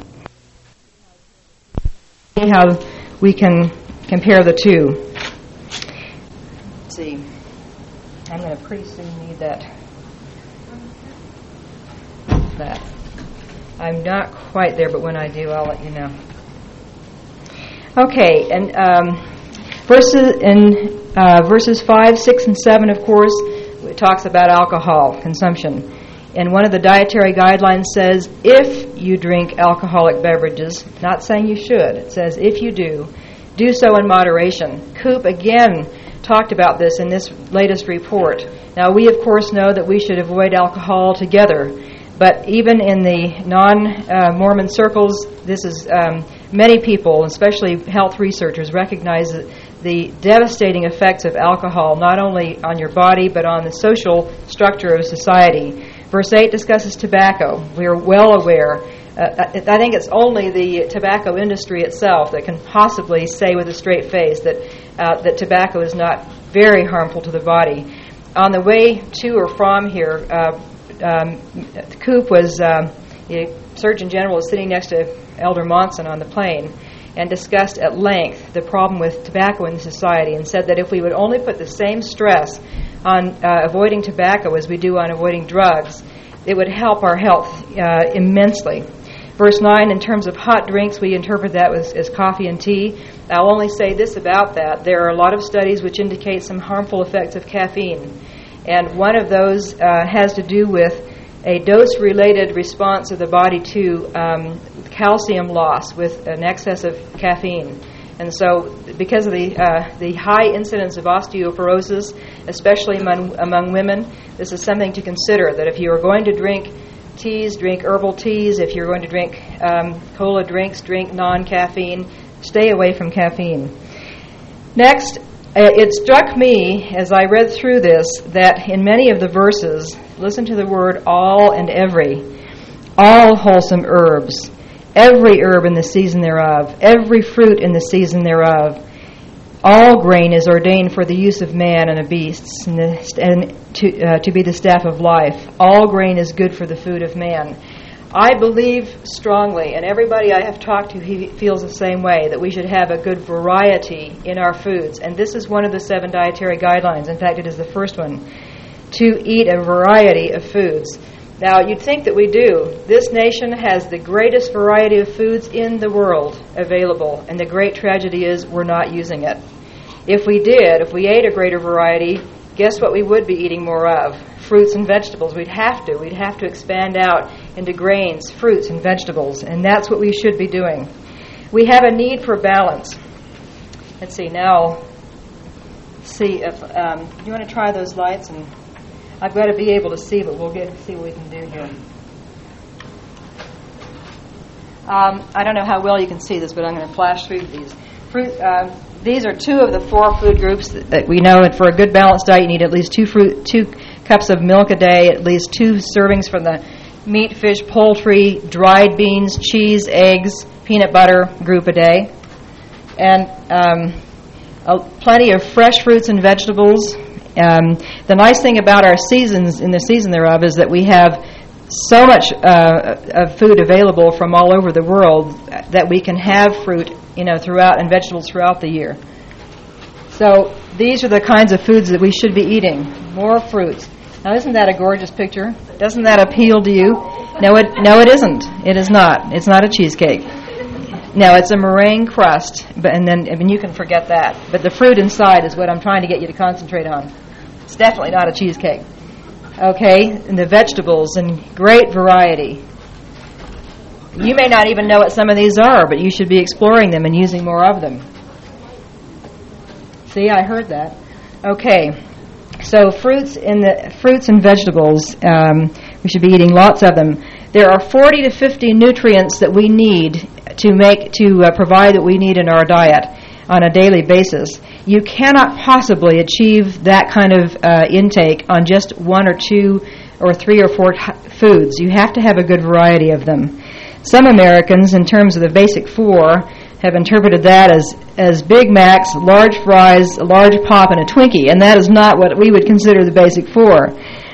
Speaker 7: See how we can compare the two. Let's see. I'm going to pretty soon need that. I'm not quite there, but when I do, I'll let you know. Okay, and verses 5, 6, and 7, of course, it talks about alcohol consumption. And one of the dietary guidelines says, if you drink alcoholic beverages, not saying you should, it says if you do so in moderation. Koop again talked about this in this latest report. Now, we, of course, know that we should avoid alcohol altogether, but even in the non-Mormon circles, this is many people, especially health researchers, recognize the devastating effects of alcohol, not only on your body, but on the social structure of society. Verse 8 discusses tobacco. We are well aware. I think it's only the tobacco industry itself that can possibly say with a straight face that tobacco is not very harmful to the body. On the way to or from here, Koop was, the Surgeon General was sitting next to Elder Monson on the plane and discussed at length the problem with tobacco in the society and said that if we would only put the same stress on avoiding tobacco as we do on avoiding drugs, it would help our health immensely. Verse 9, in terms of hot drinks, we interpret that as coffee and tea. I'll only say this about that. There are a lot of studies which indicate some harmful effects of caffeine. And one of those has to do with a dose-related response of the body to calcium loss with an excess of caffeine. And so because of the high incidence of osteoporosis, especially among women, this is something to consider, that if you are going to drink teas, drink herbal teas. If you're going to drink cola drinks, drink non-caffeine. Stay away from caffeine. Next, it struck me as I read through this that in many of the verses, listen to the word all and every. All wholesome herbs, every herb in the season thereof, every fruit in the season thereof. All grain is ordained for the use of man and of beasts, and to be the staff of life. All grain is good for the food of man. I believe strongly, and everybody I have talked to he feels the same way, that we should have a good variety in our foods. And this is one of the 7 dietary guidelines. In fact, it is the first one. to eat a variety of foods. Now, you'd think that we do. This nation has the greatest variety of foods in the world available, and the great tragedy is we're not using it. If we did, if we ate a greater variety, guess what we would be eating more of? Fruits and vegetables. We'd have to. We'd have to expand out into grains, fruits, and vegetables, and that's what we should be doing. We have a need for balance. Let's see, now, see if, you want to try those lights? And I've got to be able to see, but we'll see what we can do here. I don't know how well you can see this, but I'm going to flash through these. These are 2 of the 4 food groups that we know, and for a good balanced diet, you need at least 2 cups of milk a day, at least 2 servings from the meat, fish, poultry, dried beans, cheese, eggs, peanut butter group a day, and plenty of fresh fruits and vegetables. The nice thing about our seasons, in the season thereof, is that we have so much of food available from all over the world that we can have fruit, throughout, and vegetables throughout the year. So these are the kinds of foods that we should be eating. More fruits. Now, isn't that a gorgeous picture? Doesn't that appeal to you? No, it isn't. It is not. It's not a cheesecake. No, it's a meringue crust, and you can forget that. But the fruit inside is what I'm trying to get you to concentrate on. It's definitely not a cheesecake. Okay, and the vegetables in great variety. You may not even know what some of these are, but you should be exploring them and using more of them. See, I heard that. Okay, so fruits and vegetables, we should be eating lots of them. There are 40 to 50 nutrients that we need to provide that we need in our diet on a daily basis. You cannot possibly achieve that kind of intake on just 1 or 2 or 3 or 4 foods. You have to have a good variety of them. Some Americans, in terms of the basic 4, have interpreted that as Big Macs, large fries, a large pop, and a Twinkie, and that is not what we would consider the basic 4.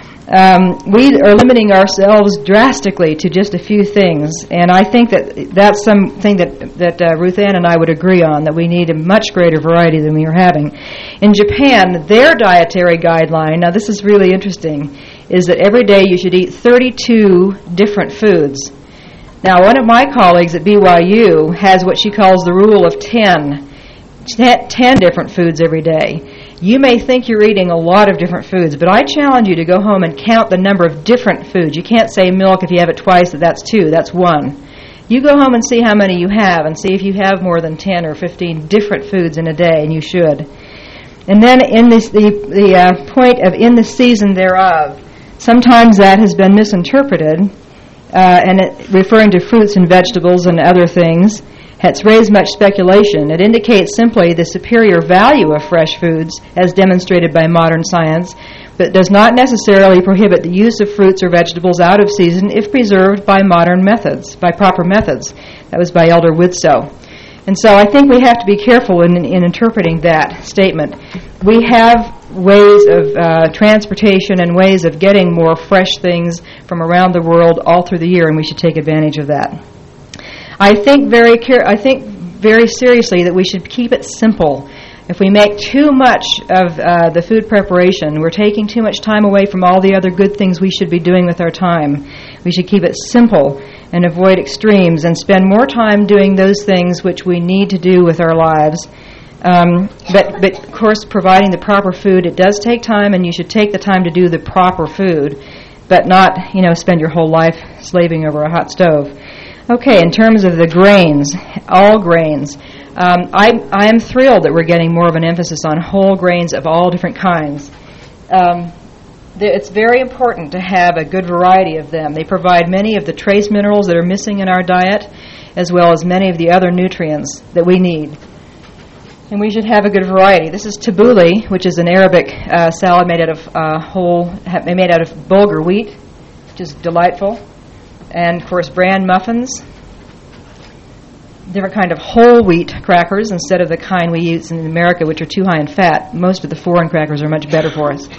Speaker 7: We are limiting ourselves drastically to just a few things, and I think that's something that Ruth Ann and I would agree on, that we need a much greater variety than we are having. In Japan, their dietary guideline, now this is really interesting, is that every day you should eat 32 different foods. Now, one of my colleagues at BYU has what she calls the rule of 10 different foods every day. You may think you're eating a lot of different foods, but I challenge you to go home and count the number of different foods. You can't say milk if you have it twice, that's 2, that's 1. You go home and see how many you have and see if you have more than 10 or 15 different foods in a day, and you should. And then in the point of in the season thereof, sometimes that has been misinterpreted, referring to fruits and vegetables and other things. It's raised much speculation. It indicates simply the superior value of fresh foods, as demonstrated by modern science, but does not necessarily prohibit the use of fruits or vegetables out of season if preserved by modern methods, by proper methods. That was by Elder Widtsoe. And so I think we have to be careful in interpreting that statement. We have ways of transportation and ways of getting more fresh things from around the world all through the year, and we should take advantage of that. I think very seriously that we should keep it simple. If we make too much of the food preparation, we're taking too much time away from all the other good things we should be doing with our time. We should keep it simple and avoid extremes and spend more time doing those things which we need to do with our lives. But of course, providing the proper food, it does take time, and you should take the time to do the proper food, but not, spend your whole life slaving over a hot stove. Okay, in terms of the grains, all grains, I am thrilled that we're getting more of an emphasis on whole grains of all different kinds. It's very important to have a good variety of them. They provide many of the trace minerals that are missing in our diet, as well as many of the other nutrients that we need. And we should have a good variety. This is tabbouleh, which is an Arabic salad made out of bulgur wheat, which is delightful. And, of course, bran muffins, different kind of whole wheat crackers instead of the kind we use in America, which are too high in fat. Most of the foreign crackers are much better for us.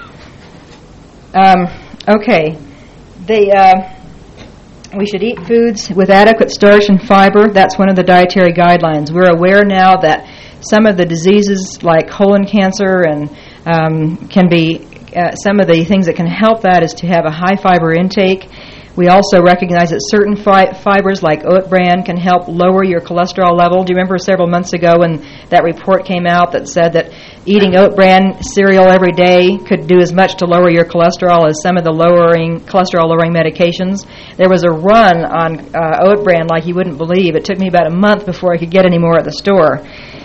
Speaker 7: We should eat foods with adequate starch and fiber. That's one of the dietary guidelines. We're aware now that some of the diseases like colon cancer and can be some of the things that can help that is to have a high fiber intake. We also recognize that certain fibers like oat bran can help lower your cholesterol level. Do you remember several months ago when that report came out that said that eating oat bran cereal every day could do as much to lower your cholesterol as some of the cholesterol-lowering medications? There was a run on oat bran like you wouldn't believe. It took me about a month before I could get any more at the store.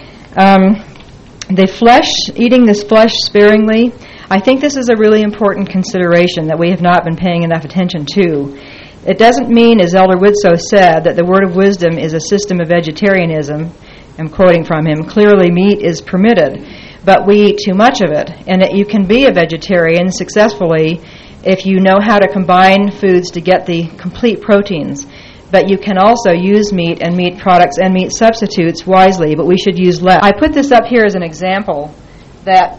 Speaker 7: The flesh, eating this flesh sparingly, I think this is a really important consideration that we have not been paying enough attention to. It doesn't mean, as Elder Woodsoe said, that the word of wisdom is a system of vegetarianism. I'm quoting from him. Clearly, meat is permitted, but we eat too much of it. And that you can be a vegetarian successfully if you know how to combine foods to get the complete proteins. But you can also use meat and meat products and meat substitutes wisely, but we should use less. I put this up here as an example that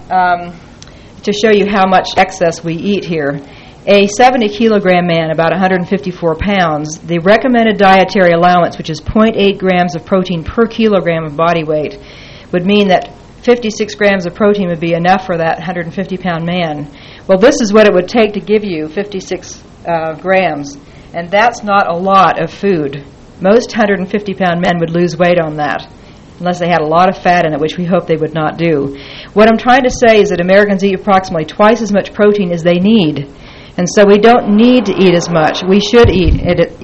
Speaker 7: to show you how much excess we eat here. A 70-kilogram man, about 154 pounds, the recommended dietary allowance, which is 0.8 grams of protein per kilogram of body weight, would mean that 56 grams of protein would be enough for that 150-pound man. Well, this is what it would take to give you 56 grams, and that's not a lot of food. Most 150-pound men would lose weight on that, unless they had a lot of fat in it, which we hope they would not do. What I'm trying to say is that Americans eat approximately twice as much protein as they need, and so we don't need to eat as much. We should eat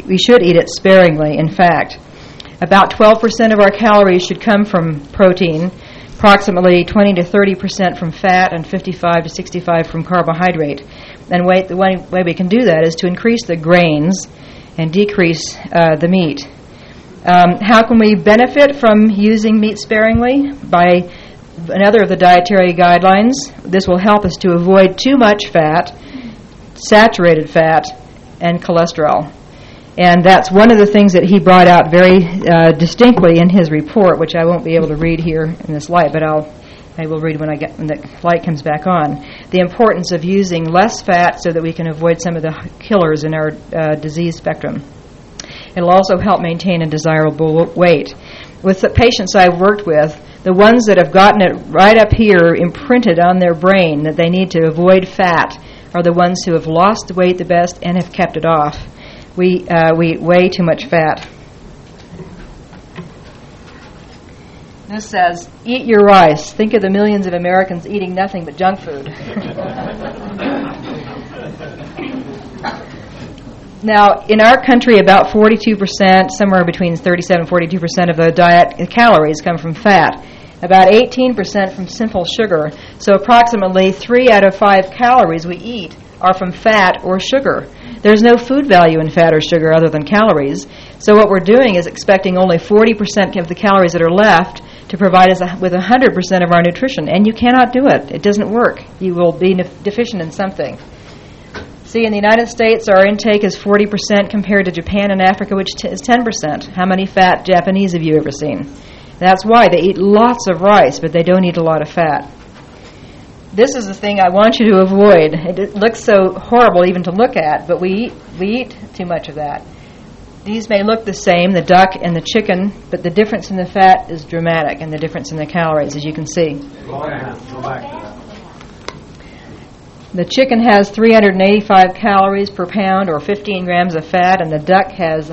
Speaker 7: it sparingly, in fact. About 12% of our calories should come from protein, approximately 20 to 30% from fat, and 55 to 65 from carbohydrate. And the way we can do that is to increase the grains and decrease the meat. How can we benefit from using meat sparingly? By another of the dietary guidelines. This will help us to avoid too much fat, saturated fat, and cholesterol. And that's one of the things that he brought out very distinctly in his report, which I won't be able to read here in this light, but I will read when the light comes back on. The importance of using less fat so that we can avoid some of the killers in our disease spectrum. It'll also help maintain a desirable weight. With the patients I've worked with, the ones that have gotten it right up here imprinted on their brain that they need to avoid fat are the ones who have lost the weight the best and have kept it off. We eat way too much fat. This says, eat your rice. Think of the millions of Americans eating nothing but junk food. Now, in our country, about 42%, somewhere between 37 and 42% of the diet calories come from fat. About 18% from simple sugar. So approximately 3 out of 5 calories we eat are from fat or sugar. There's no food value in fat or sugar other than calories. So what we're doing is expecting only 40% of the calories that are left to provide us with 100% of our nutrition. And you cannot do it. It doesn't work. You will be deficient in something. See, in the United States, our intake is 40% compared to Japan and Africa, which is 10%. How many fat Japanese have you ever seen? That's why they eat lots of rice, but they don't eat a lot of fat. This is the thing I want you to avoid. It looks so horrible even to look at, but we eat too much of that. These may look the same, the duck and the chicken, but the difference in the fat is dramatic, and the difference in the calories, as you can see.
Speaker 5: Go back.
Speaker 7: The chicken has 385 calories per pound, or 15 grams of fat, and the duck has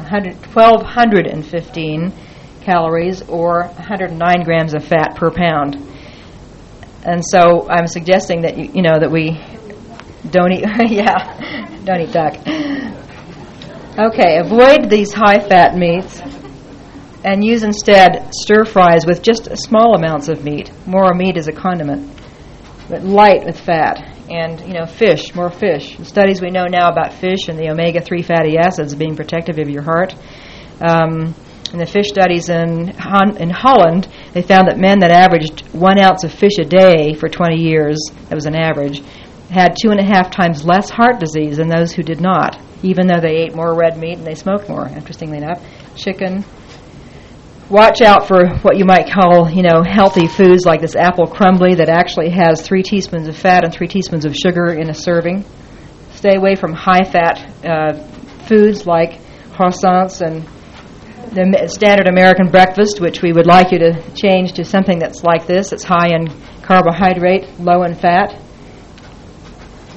Speaker 7: 1,215 calories, or 109 grams of fat per pound. And so I'm suggesting that that we don't eat don't eat duck. Okay, avoid these high-fat meats and use instead stir-fries with just small amounts of meat. More meat is a condiment, but light with fat. And, fish, more fish. The studies we know now about fish and the omega-3 fatty acids being protective of your heart. In the fish studies in Holland, they found that men that averaged 1 ounce of fish a day for 20 years, that was an average, had 2.5 times less heart disease than those who did not, even though they ate more red meat and they smoked more, interestingly enough. Chicken. Watch out for what you might call, healthy foods like this apple crumbly that actually has 3 teaspoons of fat and 3 teaspoons of sugar in a serving. Stay away from high-fat foods like croissants and the standard American breakfast, which we would like you to change to something that's like this. It's high in carbohydrate, low in fat.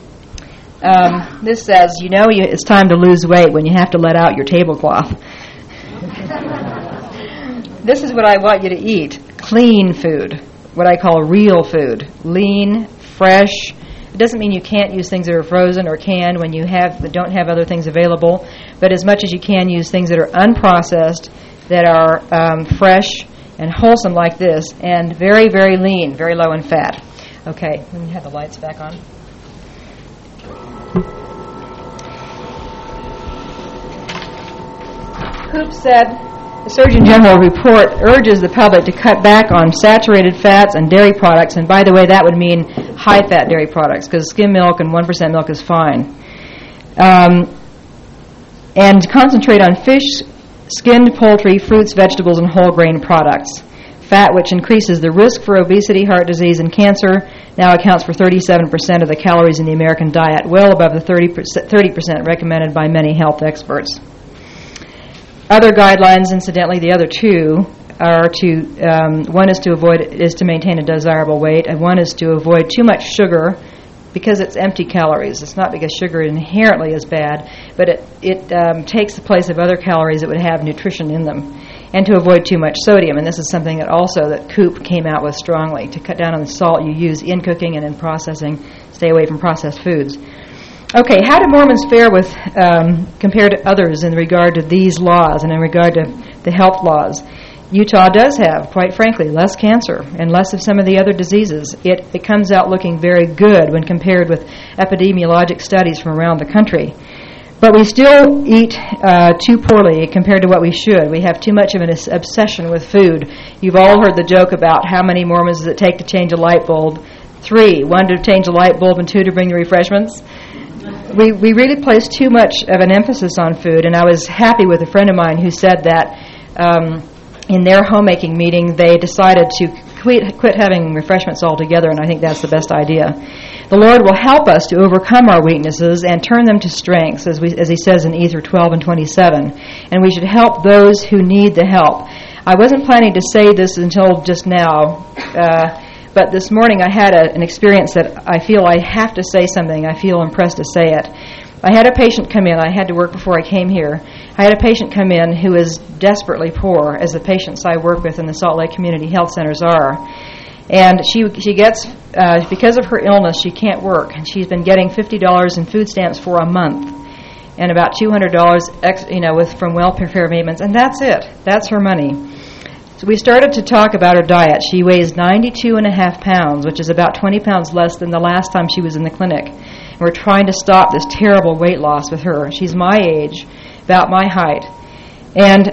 Speaker 7: This says, it's time to lose weight when you have to let out your tablecloth. This is what I want you to eat. Clean food, what I call real food. Lean, fresh. It doesn't mean you can't use things that are frozen or canned when you don't have other things available, but as much as you can, use things that are unprocessed, that are fresh and wholesome like this, and very, very lean, very low in fat. Okay, let me have the lights back on. Coop said, the Surgeon General report urges the public to cut back on saturated fats and dairy products, and by the way, that would mean high-fat dairy products, because skim milk and 1% milk is fine. And concentrate on fish, skinned poultry, fruits, vegetables, and whole grain products. Fat, which increases the risk for obesity, heart disease, and cancer, now accounts for 37% of the calories in the American diet, well above the 30% recommended by many health experts. Other guidelines, incidentally, the other two are one is to maintain a desirable weight, and one is to avoid too much sugar, because it's empty calories. It's not because sugar inherently is bad, but it takes the place of other calories that would have nutrition in them, and to avoid too much sodium. And this is something that Coop came out with strongly, to cut down on the salt you use in cooking and in processing, stay away from processed foods. Okay, how do Mormons fare with compared to others in regard to these laws and in regard to the health laws? Utah does have, quite frankly, less cancer and less of some of the other diseases. It comes out looking very good when compared with epidemiologic studies from around the country. But we still eat too poorly compared to what we should. We have too much of an obsession with food. You've all heard the joke about how many Mormons does it take to change a light bulb? 3. 1 to change a light bulb and 2 to bring the refreshments. We really place too much of an emphasis on food, and I was happy with a friend of mine who said that in their homemaking meeting they decided to quit having refreshments altogether, and I think that's the best idea. The Lord will help us to overcome our weaknesses and turn them to strengths, as He says in Ether 12 and 27, and we should help those who need the help. I wasn't planning to say this until just now, but this morning I had an experience that I feel I have to say something. I feel impressed to say it. I had a patient come in. I had to work before I came here. I had a patient come in who is desperately poor, as the patients I work with in the Salt Lake Community Health Centers are. And she gets, because of her illness, she can't work. And she's been getting $50 in food stamps for a month and about $200 from welfare payments. And that's it. That's her money. So we started to talk about her diet. She weighs 92.5 pounds, which is about 20 pounds less than the last time she was in the clinic. And we're trying to stop this terrible weight loss with her. She's my age, about my height. And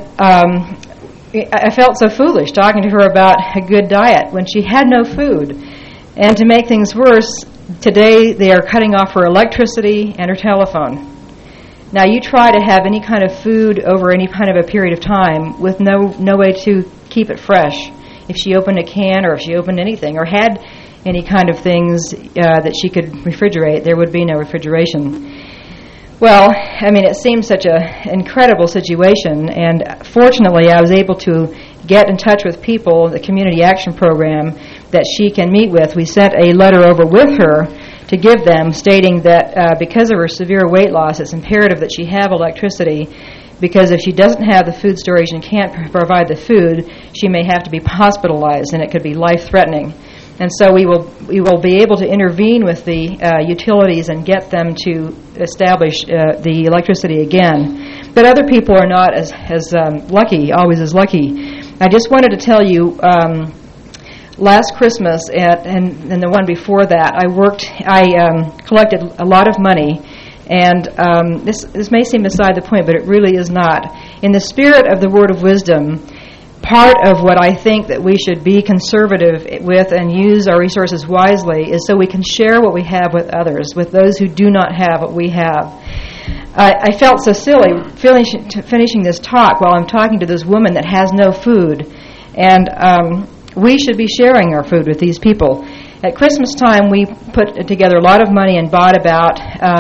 Speaker 7: I felt so foolish talking to her about a good diet when she had no food. And to make things worse, today they are cutting off her electricity and her telephone. Now you try to have any kind of food over any kind of a period of time with no way to keep it fresh. If she opened a can or if she opened anything or had any kind of things that she could refrigerate, there would be no refrigeration. Well, I mean, it seems such an incredible situation, and fortunately I was able to get in touch with people, the Community Action Program, that she can meet with. We sent a letter over with her to give them, stating that because of her severe weight loss, it's imperative that she have electricity, because if she doesn't have the food storage and can't provide the food, she may have to be hospitalized, and it could be life-threatening. And so we will be able to intervene with the utilities and get them to establish the electricity again. But other people are not as lucky, always as lucky. I just wanted to tell you, last Christmas and the one before that, I collected a lot of money. And this may seem beside the point, but it really is not. In the spirit of the word of wisdom, part of what I think that we should be conservative with and use our resources wisely is so we can share what we have with others, with those who do not have what we have. I felt so silly finishing this talk while I'm talking to this woman that has no food. And we should be sharing our food with these people. At Christmas time, we put together a lot of money and bought about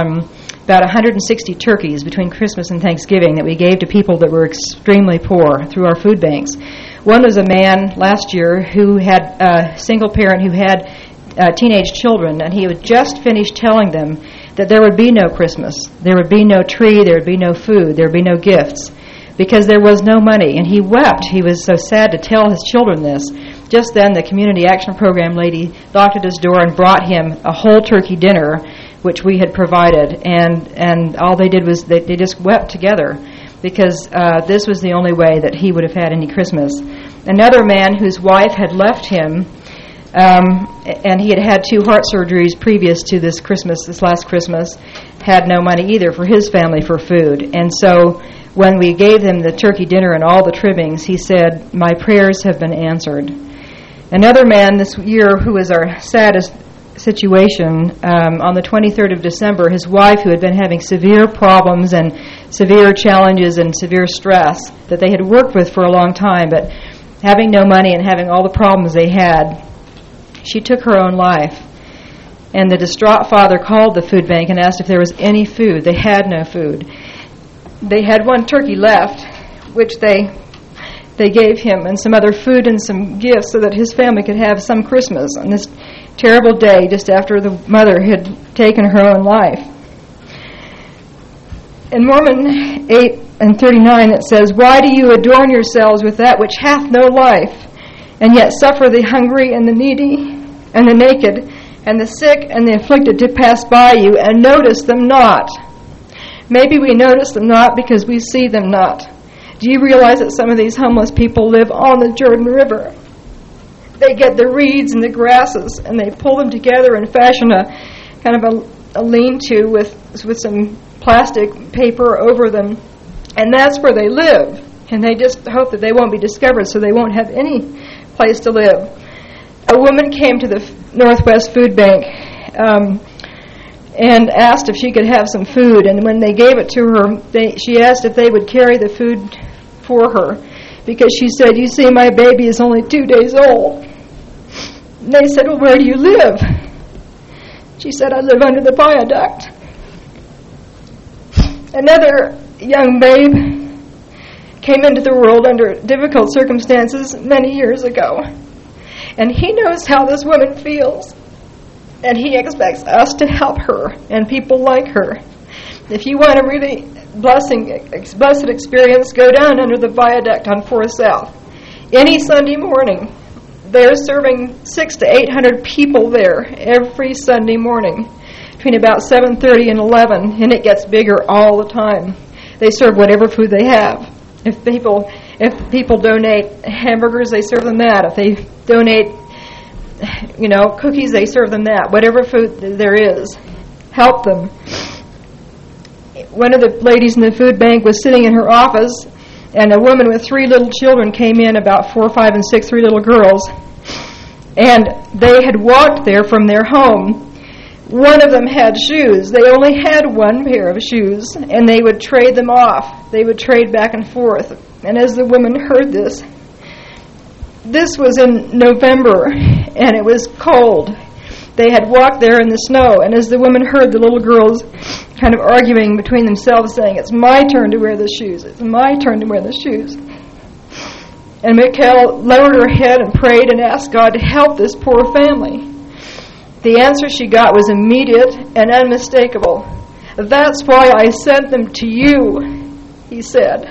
Speaker 7: 160 turkeys between Christmas and Thanksgiving that we gave to people that were extremely poor through our food banks. One was a man last year who had a single parent who had teenage children, and he had just finished telling them that there would be no Christmas. There would be no tree, there would be no food, there would be no gifts, because there was no money. And he wept. He was so sad to tell his children this. Just then, the Community Action Program lady knocked at his door and brought him a whole turkey dinner, which we had provided. And all they did was they just wept together, because this was the only way that he would have had any Christmas. Another man whose wife had left him, and he had had 2 heart surgeries previous to this last Christmas, had no money either for his family for food. And so when we gave him the turkey dinner and all the trimmings, he said, "My prayers have been answered." Another man this year who was our saddest situation, on the 23rd of December, his wife, who had been having severe problems and severe challenges and severe stress that they had worked with for a long time, but having no money and having all the problems they had, she took her own life. And the distraught father called the food bank and asked if there was any food. They had no food. They had 1 turkey left, which they gave him, and some other food and some gifts so that his family could have some Christmas on this terrible day just after the mother had taken her own life. In Mormon 8:39 it says, "Why do you adorn yourselves with that which hath no life, and yet suffer the hungry and the needy and the naked and the sick and the afflicted to pass by you, and notice them not?" Maybe we notice them not because we see them not. Do you realize that some of these homeless people live on the Jordan River? They get the reeds and the grasses, and they pull them together and fashion a kind of a lean-to with some plastic paper over them, and that's where they live. And they just hope that they won't be discovered, so they won't have any place to live. A woman came to the Northwest Food Bank and asked if she could have some food, and when they gave it to her, she asked if they would carry the food for her, because she said, "You see, my baby is only 2 days old." And they said, "Well, where do you live?" She said, "I live under the viaduct." Another young babe came into the world under difficult circumstances many years ago, and he knows how this woman feels, and he expects us to help her and people like her. If you want a really blessed experience, go down under the viaduct on 4th South. Any Sunday morning, they're serving 600 to 800 people there every Sunday morning between about 7:30 and 11, and it gets bigger all the time. They serve whatever food they have. If people donate hamburgers, they serve them that. If they donate, cookies, they serve them that. Whatever food there is, help them. One of the ladies in the food bank was sitting in her office, and a woman with 3 little children came in, about 4, 5, and 6, 3 little girls, and they had walked there from their home. One of them had shoes. They only had 1 pair of shoes, and they would trade them off. They would trade back and forth. And as the woman heard this was in November, and it was cold. They had walked there in the snow, and as the woman heard the little girls kind of arguing between themselves, saying, "It's my turn to wear the shoes. It's my turn to wear the shoes." And Mikhail lowered her head and prayed and asked God to help this poor family. The answer she got was immediate and unmistakable. "That's why I sent them to you," he said.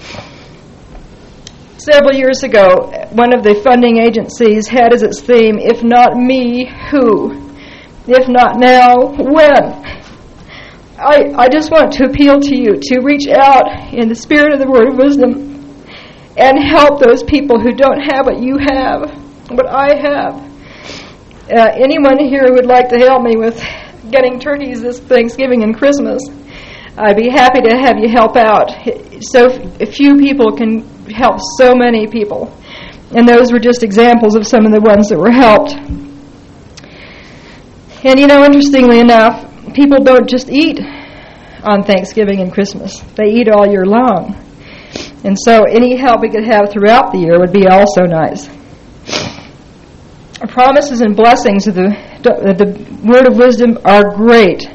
Speaker 7: Several years ago, one of the funding agencies had as its theme, "If not me, who? If not now, when?" I just want to appeal to you to reach out in the spirit of the Word of Wisdom and help those people who don't have what you have, what I have. Anyone here who would like to help me with getting turkeys this Thanksgiving and Christmas, I'd be happy to have you help out. So few people can help so many people. And those were just examples of some of the ones that were helped. And interestingly enough, people don't just eat on Thanksgiving and Christmas. They eat all year long. And so any help we could have throughout the year would be also nice. Promises and blessings of the Word of Wisdom are great.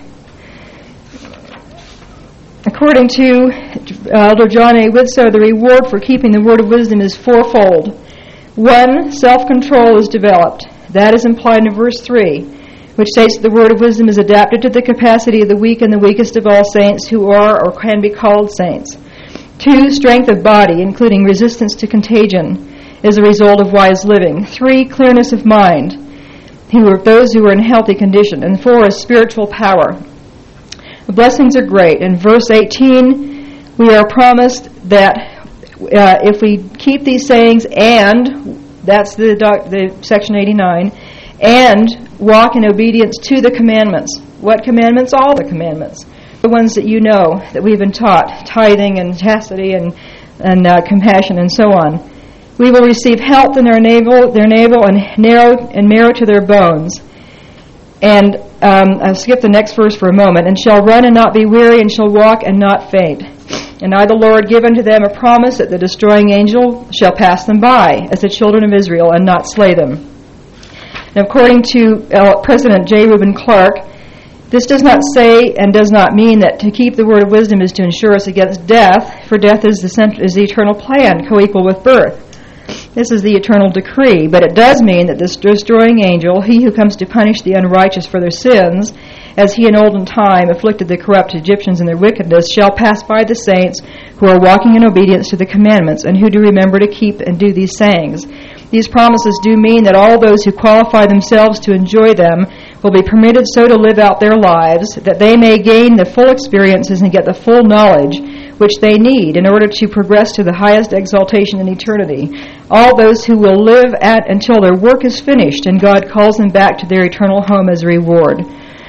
Speaker 7: According to Elder John A. Widtsoe, the reward for keeping the Word of Wisdom is fourfold. 1, self-control is developed. That is implied in verse 3. which states that the word of wisdom is adapted to the capacity of the weak and the weakest of all saints who are or can be called saints. 2, strength of body, including resistance to contagion, is a result of wise living. 3, clearness of mind, those who are in healthy condition. And 4 is spiritual power. The blessings are great. In verse 18, we are promised that if we keep these sayings, and that's the section 89, and walk in obedience to the commandments. What commandments? All the commandments. The ones that you know, that we've been taught, tithing and chastity and compassion and so on. We will receive health in their navel and marrow to their bones. And I'll skip the next verse for a moment. And shall run and not be weary, and shall walk and not faint. And I, the Lord, give unto them a promise that the destroying angel shall pass them by, as the children of Israel, and not slay them. And according to President J. Reuben Clark, this does not say and does not mean that to keep the word of wisdom is to ensure us against death, for death is the eternal plan, co-equal with birth. This is the eternal decree, but it does mean that this destroying angel, he who comes to punish the unrighteous for their sins, as he in olden time afflicted the corrupt Egyptians in their wickedness, shall pass by the saints who are walking in obedience to the commandments, and who do remember to keep and do these sayings. These promises do mean that all those who qualify themselves to enjoy them will be permitted so to live out their lives that they may gain the full experiences and get the full knowledge which they need in order to progress to the highest exaltation in eternity. All those who will live at until their work is finished and God calls them back to their eternal home as a reward.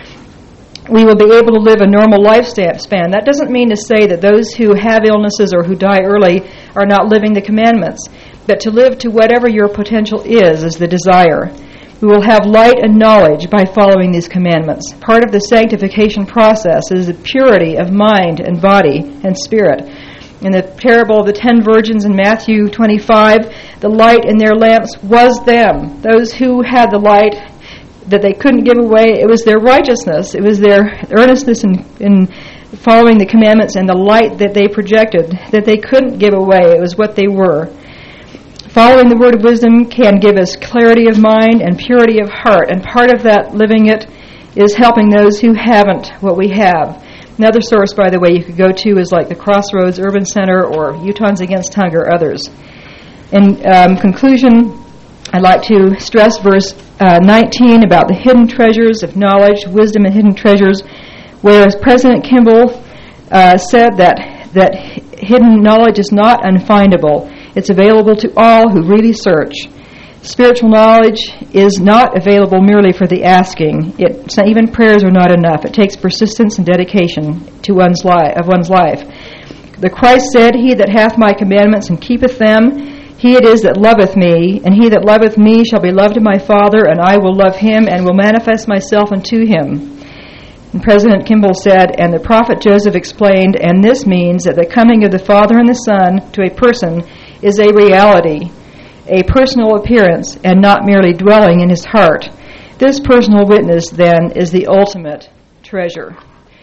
Speaker 7: We will be able to live a normal lifespan. That doesn't mean to say that those who have illnesses or who die early are not living the commandments, but to live to whatever your potential is the desire. We will have light and knowledge by following these commandments. Part of the sanctification process is the purity of mind and body and spirit. In the parable of the 10 virgins in Matthew 25, the light in their lamps was them. Those who had the light that they couldn't give away, it was their righteousness, it was their earnestness in following the commandments and the light that they projected that they couldn't give away. It was what they were. Following the word of wisdom can give us clarity of mind and purity of heart, and part of that living it is helping those who haven't what we have. Another source, by the way, you could go to is like the Crossroads Urban Center or Utahns Against Hunger, others. In conclusion, I'd like to stress verse 19 about the hidden treasures of knowledge, wisdom and hidden treasures, whereas President Kimball said that hidden knowledge is not unfindable. It's available to all who really search. Spiritual knowledge is not available merely for the asking. Even prayers are not enough. It takes persistence and dedication to one's life. The Christ said, "He that hath my commandments and keepeth them, he it is that loveth me, and he that loveth me shall be loved of my Father, and I will love him, and will manifest myself unto him." And President Kimball said, and the prophet Joseph explained, and this means that the coming of the Father and the Son to a person is a reality, a personal appearance, and not merely dwelling in his heart. This personal witness, then, is the ultimate treasure.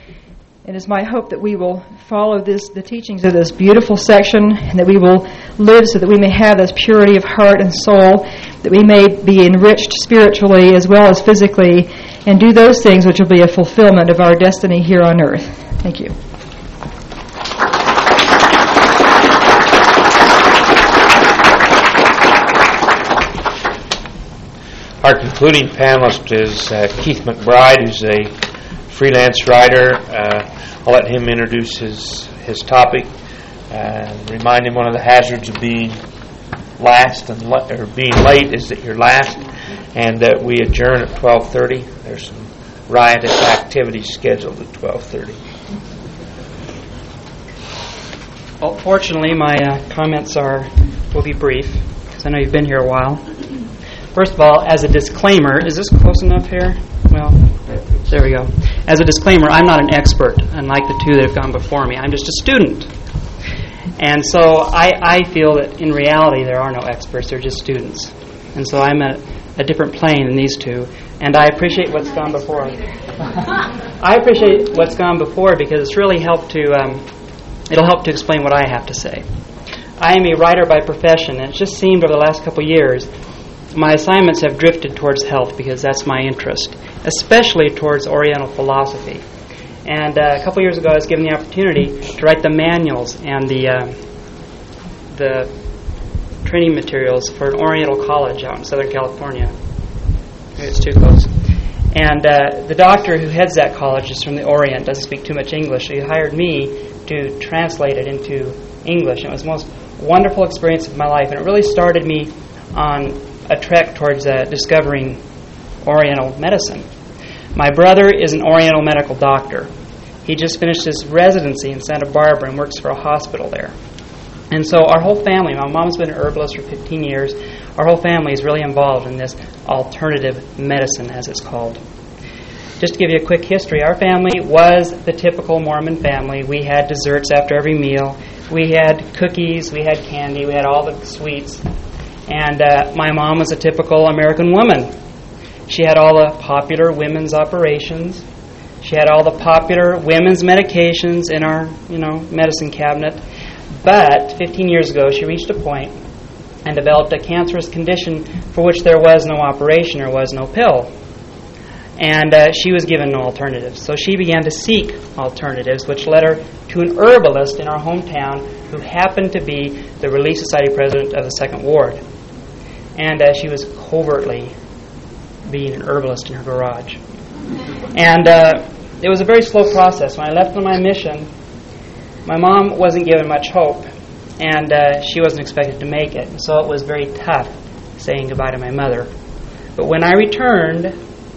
Speaker 7: It is my hope that we will follow the teachings of this beautiful section, and that we will live so that we may have this purity of heart and soul, that we may be enriched spiritually as well as physically, and do those things which will be a fulfillment of our destiny here on earth. Thank you.
Speaker 2: Our concluding panelist is Keith McBride, who's a freelance writer. I'll let him introduce his topic and remind him one of the hazards of being last or being late is that you're last, and that we adjourn at 12:30. There's some riotous activities scheduled at 12:30.
Speaker 8: Well, fortunately, my comments will be brief, because I know you've been here a while. First of all, as a disclaimer, is this close enough here? Well, there we go. As a disclaimer, I'm not an expert, unlike the two that have gone before me. I'm just a student. And so I feel that in reality there are no experts, they're just students. And so I'm at a different plane than these two. And I appreciate what's gone before. I appreciate what's gone before because it's really helped it'll help to explain what I have to say. I am a writer by profession, and it just seemed over the last couple of years my assignments have drifted towards health because that's my interest, especially towards Oriental philosophy. And a couple years ago, I was given the opportunity to write the manuals and the training materials for an Oriental college out in Southern California. Maybe it's too close. And the doctor who heads that college is from the Orient, doesn't speak too much English, so he hired me to translate it into English. And it was the most wonderful experience of my life, and it really started me on a trek towards discovering Oriental medicine. My brother is an Oriental medical doctor. He just finished his residency in Santa Barbara and works for a hospital there. And so our whole family, my mom's been an herbalist for 15 years, our whole family is really involved in this alternative medicine, as it's called. Just to give you a quick history, our family was the typical Mormon family. We had desserts after every meal. We had cookies, we had candy, we had all the sweets. And my mom was a typical American woman. She had all the popular women's operations. She had all the popular women's medications in our, medicine cabinet. But 15 years ago, she reached a point and developed a cancerous condition for which there was no operation, there was no pill. And she was given no alternatives. So she began to seek alternatives, which led her to an herbalist in our hometown who happened to be the Relief Society president of the Second Ward. And she was covertly being an herbalist in her garage. And it was a very slow process. When I left on my mission, my mom wasn't given much hope, and she wasn't expected to make it. So it was very tough saying goodbye to my mother. But when I returned,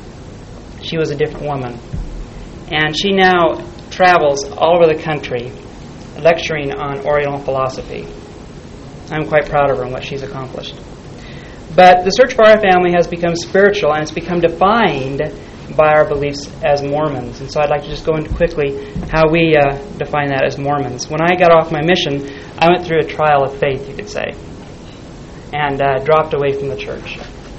Speaker 8: she was a different woman. And she now travels all over the country lecturing on Oriental philosophy. I'm quite proud of her and what she's accomplished. But the search for our family has become spiritual, and it's become defined by our beliefs as Mormons. And so I'd like to just go into quickly how we define that as Mormons. When I got off my mission, I went through a trial of faith, you could say, and dropped away from the church.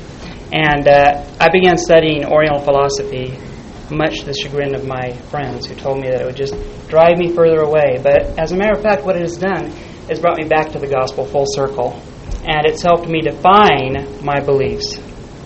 Speaker 8: And I began studying Oriental philosophy, much to the chagrin of my friends who told me that it would just drive me further away. But as a matter of fact, what it has done is brought me back to the gospel full circle. And it's helped me define my beliefs.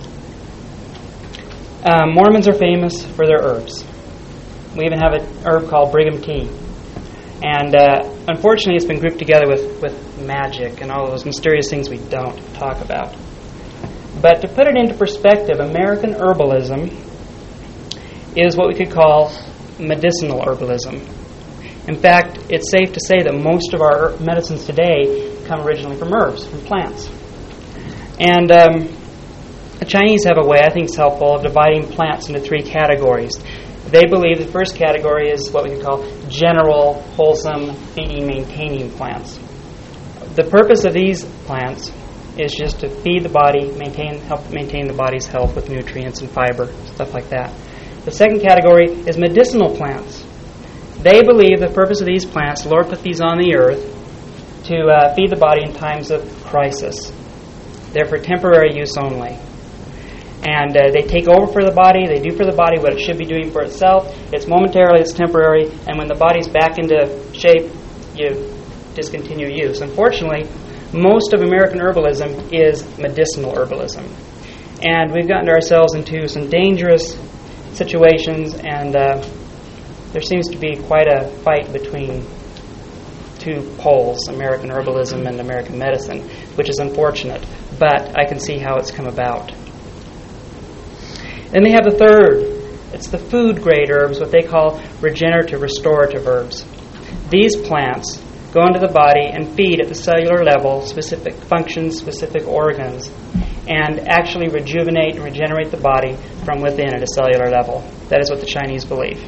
Speaker 8: Mormons are famous for their herbs. We even have an herb called Brigham tea. And unfortunately, it's been grouped together with magic and all those mysterious things we don't talk about. But to put it into perspective, American herbalism is what we could call medicinal herbalism. In fact, it's safe to say that most of our medicines today come originally from herbs, from plants. And the Chinese have a way, I think is helpful, of dividing plants into three categories. They believe the first category is what we could call general, wholesome, feeding, maintaining plants. The purpose of these plants is just to feed the body, help maintain the body's health with nutrients and fiber, stuff like that. The second category is medicinal plants. They believe the purpose of these plants, the Lord put these on the earth to feed the body in times of crisis. They're for temporary use only. And they take over for the body, they do for the body what it should be doing for itself. It's momentarily, it's temporary, and when the body's back into shape, you discontinue use. Unfortunately, most of American herbalism is medicinal herbalism. And we've gotten ourselves into some dangerous situations, and there seems to be quite a fight between two poles, American herbalism and American medicine, which is unfortunate, but I can see how it's come about. Then they have the third. It's the food-grade herbs, what they call regenerative, restorative herbs. These plants go into the body and feed at the cellular level specific functions, specific organs, and actually rejuvenate and regenerate the body from within at a cellular level. That is what the Chinese believe.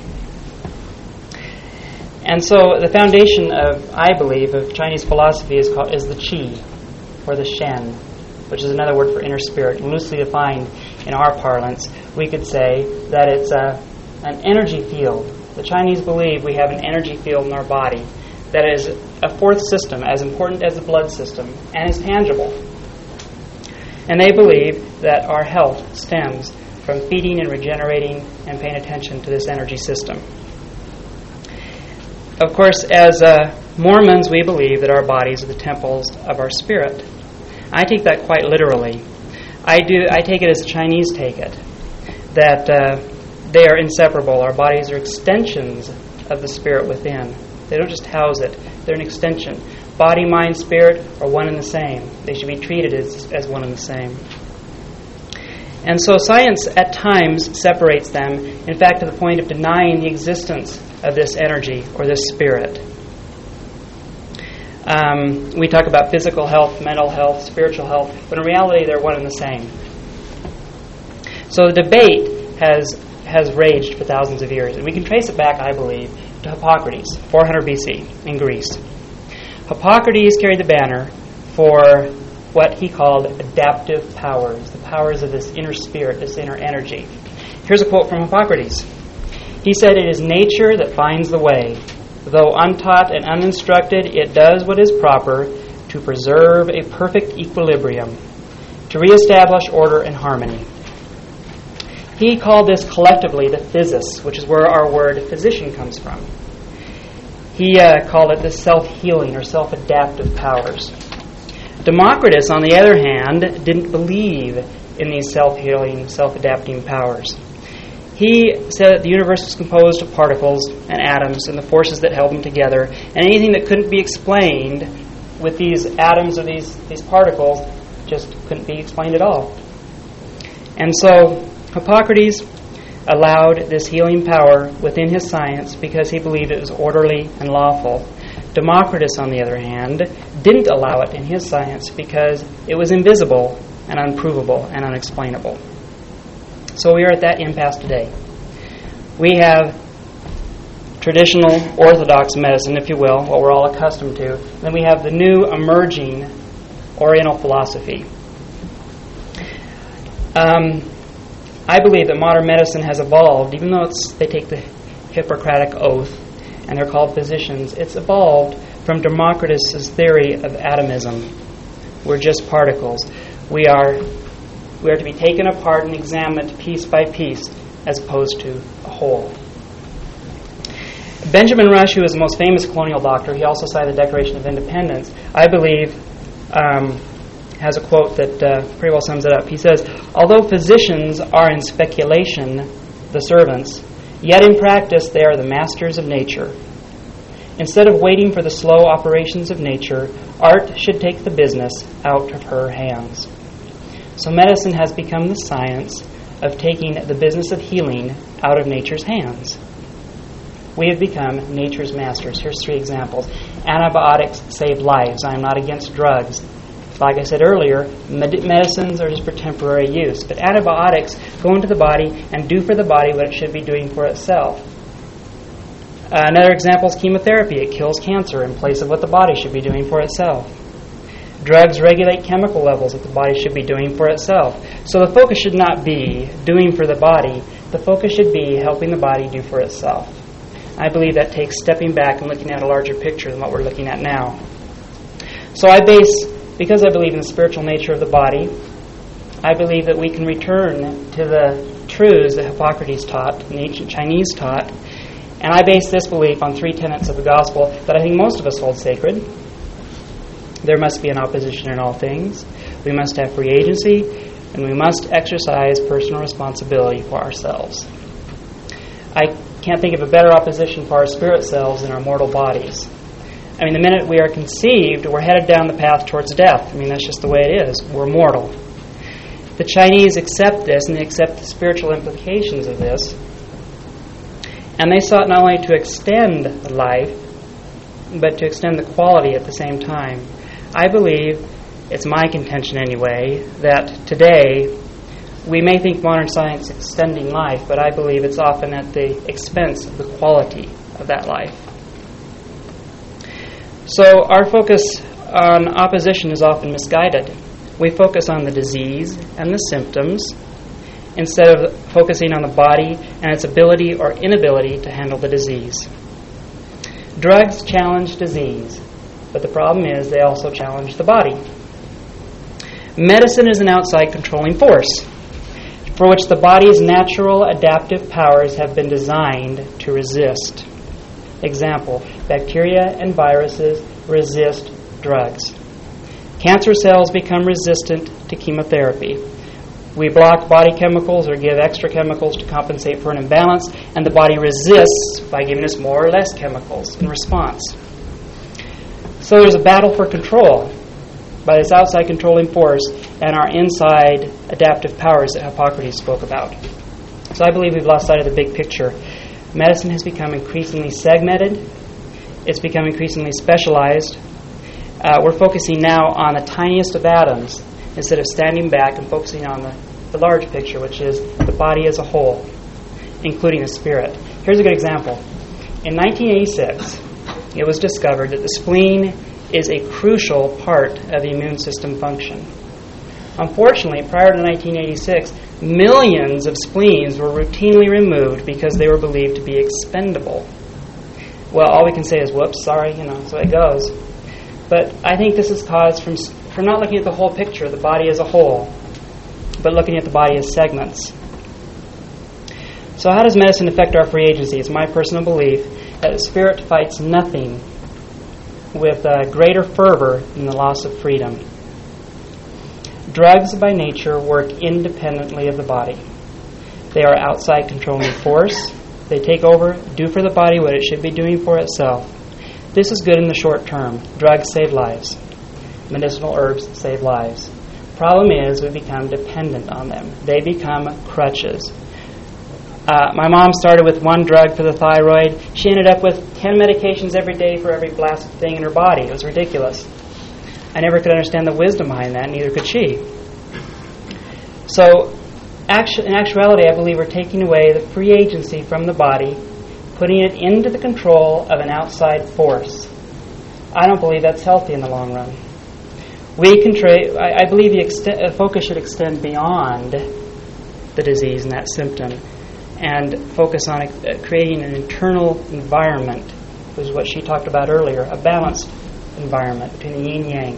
Speaker 8: And so the foundation of, I believe, of Chinese philosophy is the qi, or the shen, which is another word for inner spirit. Loosely defined in our parlance, we could say that it's an energy field. The Chinese believe we have an energy field in our body that is a fourth system, as important as the blood system, and is tangible. And they believe that our health stems from feeding and regenerating and paying attention to this energy system. Of course, as Mormons, we believe that our bodies are the temples of our spirit. I take that quite literally. I take it as the Chinese take it, that they are inseparable. Our bodies are extensions of the spirit within. They don't just house it. They're an extension. Body, mind, spirit are one and the same. They should be treated as one and the same. And so science at times separates them, in fact, to the point of denying the existence of this energy or this spirit. We talk about physical health, mental health, spiritual health, but in reality they're one and the same. So the debate has raged for thousands of years, and we can trace it back, I believe, to Hippocrates, 400 BC in Greece. Hippocrates carried the banner for what he called adaptive powers, the powers of this inner spirit, this inner energy. Here's a quote from Hippocrates. He said, "It is nature that finds the way. Though untaught and uninstructed, it does what is proper to preserve a perfect equilibrium, to reestablish order and harmony." He called this collectively the physis, which is where our word physician comes from. He called it the self-healing or self-adaptive powers. Democritus, on the other hand, didn't believe in these self-healing, self-adapting powers. He said that the universe was composed of particles and atoms and the forces that held them together, and anything that couldn't be explained with these atoms or these particles just couldn't be explained at all. And so Hippocrates allowed this healing power within his science because he believed it was orderly and lawful. Democritus, on the other hand, didn't allow it in his science because it was invisible and unprovable and unexplainable. So we are at that impasse today. We have traditional orthodox medicine, if you will, what we're all accustomed to. Then we have the new emerging Oriental philosophy. I believe that modern medicine has evolved, even though they take the Hippocratic Oath and they're called physicians. It's evolved from Democritus' theory of atomism. We're just particles. We are to be taken apart and examined piece by piece as opposed to a whole. Benjamin Rush, who is the most famous colonial doctor, he also signed the Declaration of Independence, I believe has a quote that pretty well sums it up. He says, "Although physicians are in speculation the servants, yet in practice they are the masters of nature. Instead of waiting for the slow operations of nature, art should take the business out of her hands." So medicine has become the science of taking the business of healing out of nature's hands. We have become nature's masters. Here's 3 examples. Antibiotics save lives. I am not against drugs. Like I said earlier, medicines are just for temporary use. But antibiotics go into the body and do for the body what it should be doing for itself. Another example is chemotherapy. It kills cancer in place of what the body should be doing for itself. Drugs regulate chemical levels that the body should be doing for itself. So the focus should not be doing for the body. The focus should be helping the body do for itself. I believe that takes stepping back and looking at a larger picture than what we're looking at now. So because I believe in the spiritual nature of the body, I believe that we can return to the truths that Hippocrates taught and the ancient Chinese taught. And I base this belief on 3 tenets of the gospel that I think most of us hold sacred. There must be an opposition in all things. We must have free agency, and we must exercise personal responsibility for ourselves. I can't think of a better opposition for our spirit selves than our mortal bodies. I mean, the minute we are conceived, we're headed down the path towards death. I mean, that's just the way it is. We're mortal. The Chinese accept this, and they accept the spiritual implications of this. And they sought not only to extend life, but to extend the quality at the same time. I believe, it's my contention anyway, that today we may think modern science is extending life, but I believe it's often at the expense of the quality of that life. So our focus on opposition is often misguided. We focus on the disease and the symptoms instead of focusing on the body and its ability or inability to handle the disease. Drugs challenge disease, but the problem is they also challenge the body. Medicine is an outside controlling force for which the body's natural adaptive powers have been designed to resist. Example, bacteria and viruses resist drugs. Cancer cells become resistant to chemotherapy. We block body chemicals or give extra chemicals to compensate for an imbalance, and the body resists by giving us more or less chemicals in response. So there's a battle for control by this outside controlling force and our inside adaptive powers that Hippocrates spoke about. So I believe we've lost sight of the big picture. Medicine has become increasingly segmented. It's become increasingly specialized. We're focusing now on the tiniest of atoms instead of standing back and focusing on the large picture, which is the body as a whole, including the spirit. Here's a good example. In 1986, it was discovered that the spleen is a crucial part of the immune system function. Unfortunately, prior to 1986, millions of spleens were routinely removed because they were believed to be expendable. Well, all we can say is, whoops, sorry, so it goes. But I think this is caused from not looking at the whole picture, the body as a whole, but looking at the body as segments. So how does medicine affect our free agency? It's my personal belief that the spirit fights nothing with greater fervor than the loss of freedom. Drugs by nature work independently of the body. They are outside controlling force. They take over, do for the body what it should be doing for itself. This is good in the short term. Drugs save lives. Medicinal herbs save lives. Problem is, we become dependent on them. They become crutches. My mom started with one drug for the thyroid. She ended up with 10 medications every day for every blasted thing in her body. It was ridiculous. I never could understand the wisdom behind that, neither could she. So, in actuality, I believe we're taking away the free agency from the body, putting it into the control of an outside force. I don't believe that's healthy in the long run. I believe the focus should extend beyond the disease and that symptom and focus on creating an internal environment, which is what she talked about earlier, a balanced environment between the yin-yang.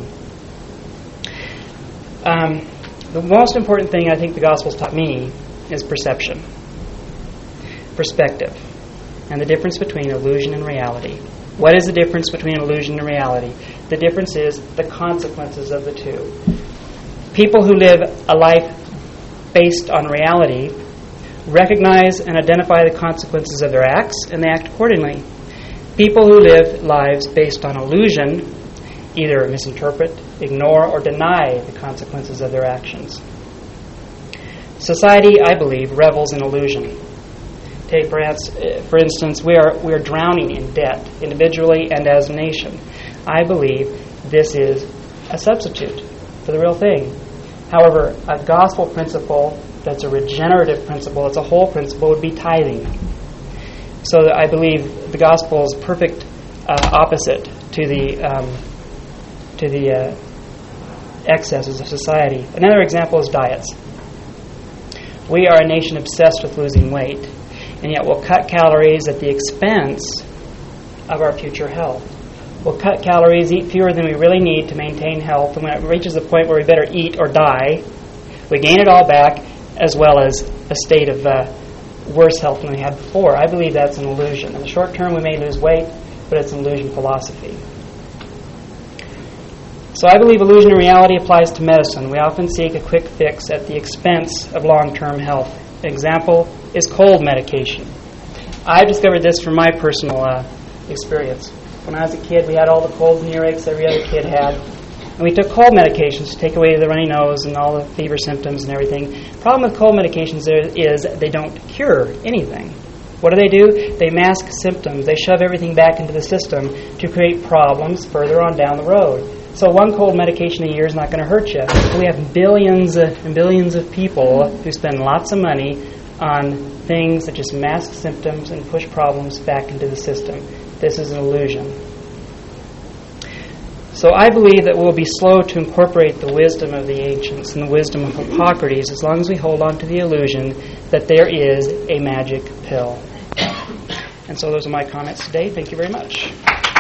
Speaker 8: The most important thing I think the Gospels taught me is perception, perspective, and the difference between illusion and reality. What is the difference between illusion and reality? The difference is the consequences of the two. People who live a life based on reality recognize and identify the consequences of their acts, and they act accordingly. People who live lives based on illusion either misinterpret, ignore, or deny the consequences of their actions. Society, I believe, revels in illusion. Take, perhaps, for instance, we are drowning in debt, individually and as a nation. I believe this is a substitute for the real thing. However, a gospel principle that's a regenerative principle, it's a whole principle, would be tithing. So I believe the gospel is perfect opposite to the excesses of society. Another example is diets. We are a nation obsessed with losing weight, and yet we'll cut calories at the expense of our future health. We'll cut calories, eat fewer than we really need to maintain health, and when it reaches the point where we better eat or die, we gain it all back, as well as a state of worse health than we had before. I believe that's an illusion. In the short term, we may lose weight, but it's an illusion philosophy. So I believe illusion and reality applies to medicine. We often seek a quick fix at the expense of long-term health. An example is cold medication. I discovered this from my personal experience. When I was a kid, we had all the colds and earaches every other kid had. And we took cold medications to take away the runny nose and all the fever symptoms and everything. The problem with cold medications is they don't cure anything. What do? They mask symptoms. They shove everything back into the system to create problems further on down the road. So one cold medication a year is not going to hurt you. We have billions and billions of people who spend lots of money on things that just mask symptoms and push problems back into the system. This is an illusion. So I believe that we'll be slow to incorporate the wisdom of the ancients and the wisdom of Hippocrates as long as we hold on to the illusion that there is a magic pill. And so those are my comments today. Thank you very much.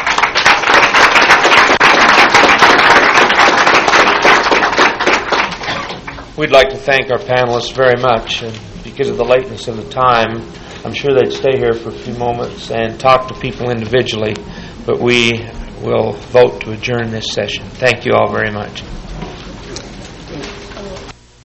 Speaker 2: We'd like to thank our panelists very much, and because of the lateness of the time, I'm sure they'd stay here for a few moments and talk to people individually, but we will vote to adjourn this session. Thank you all very much.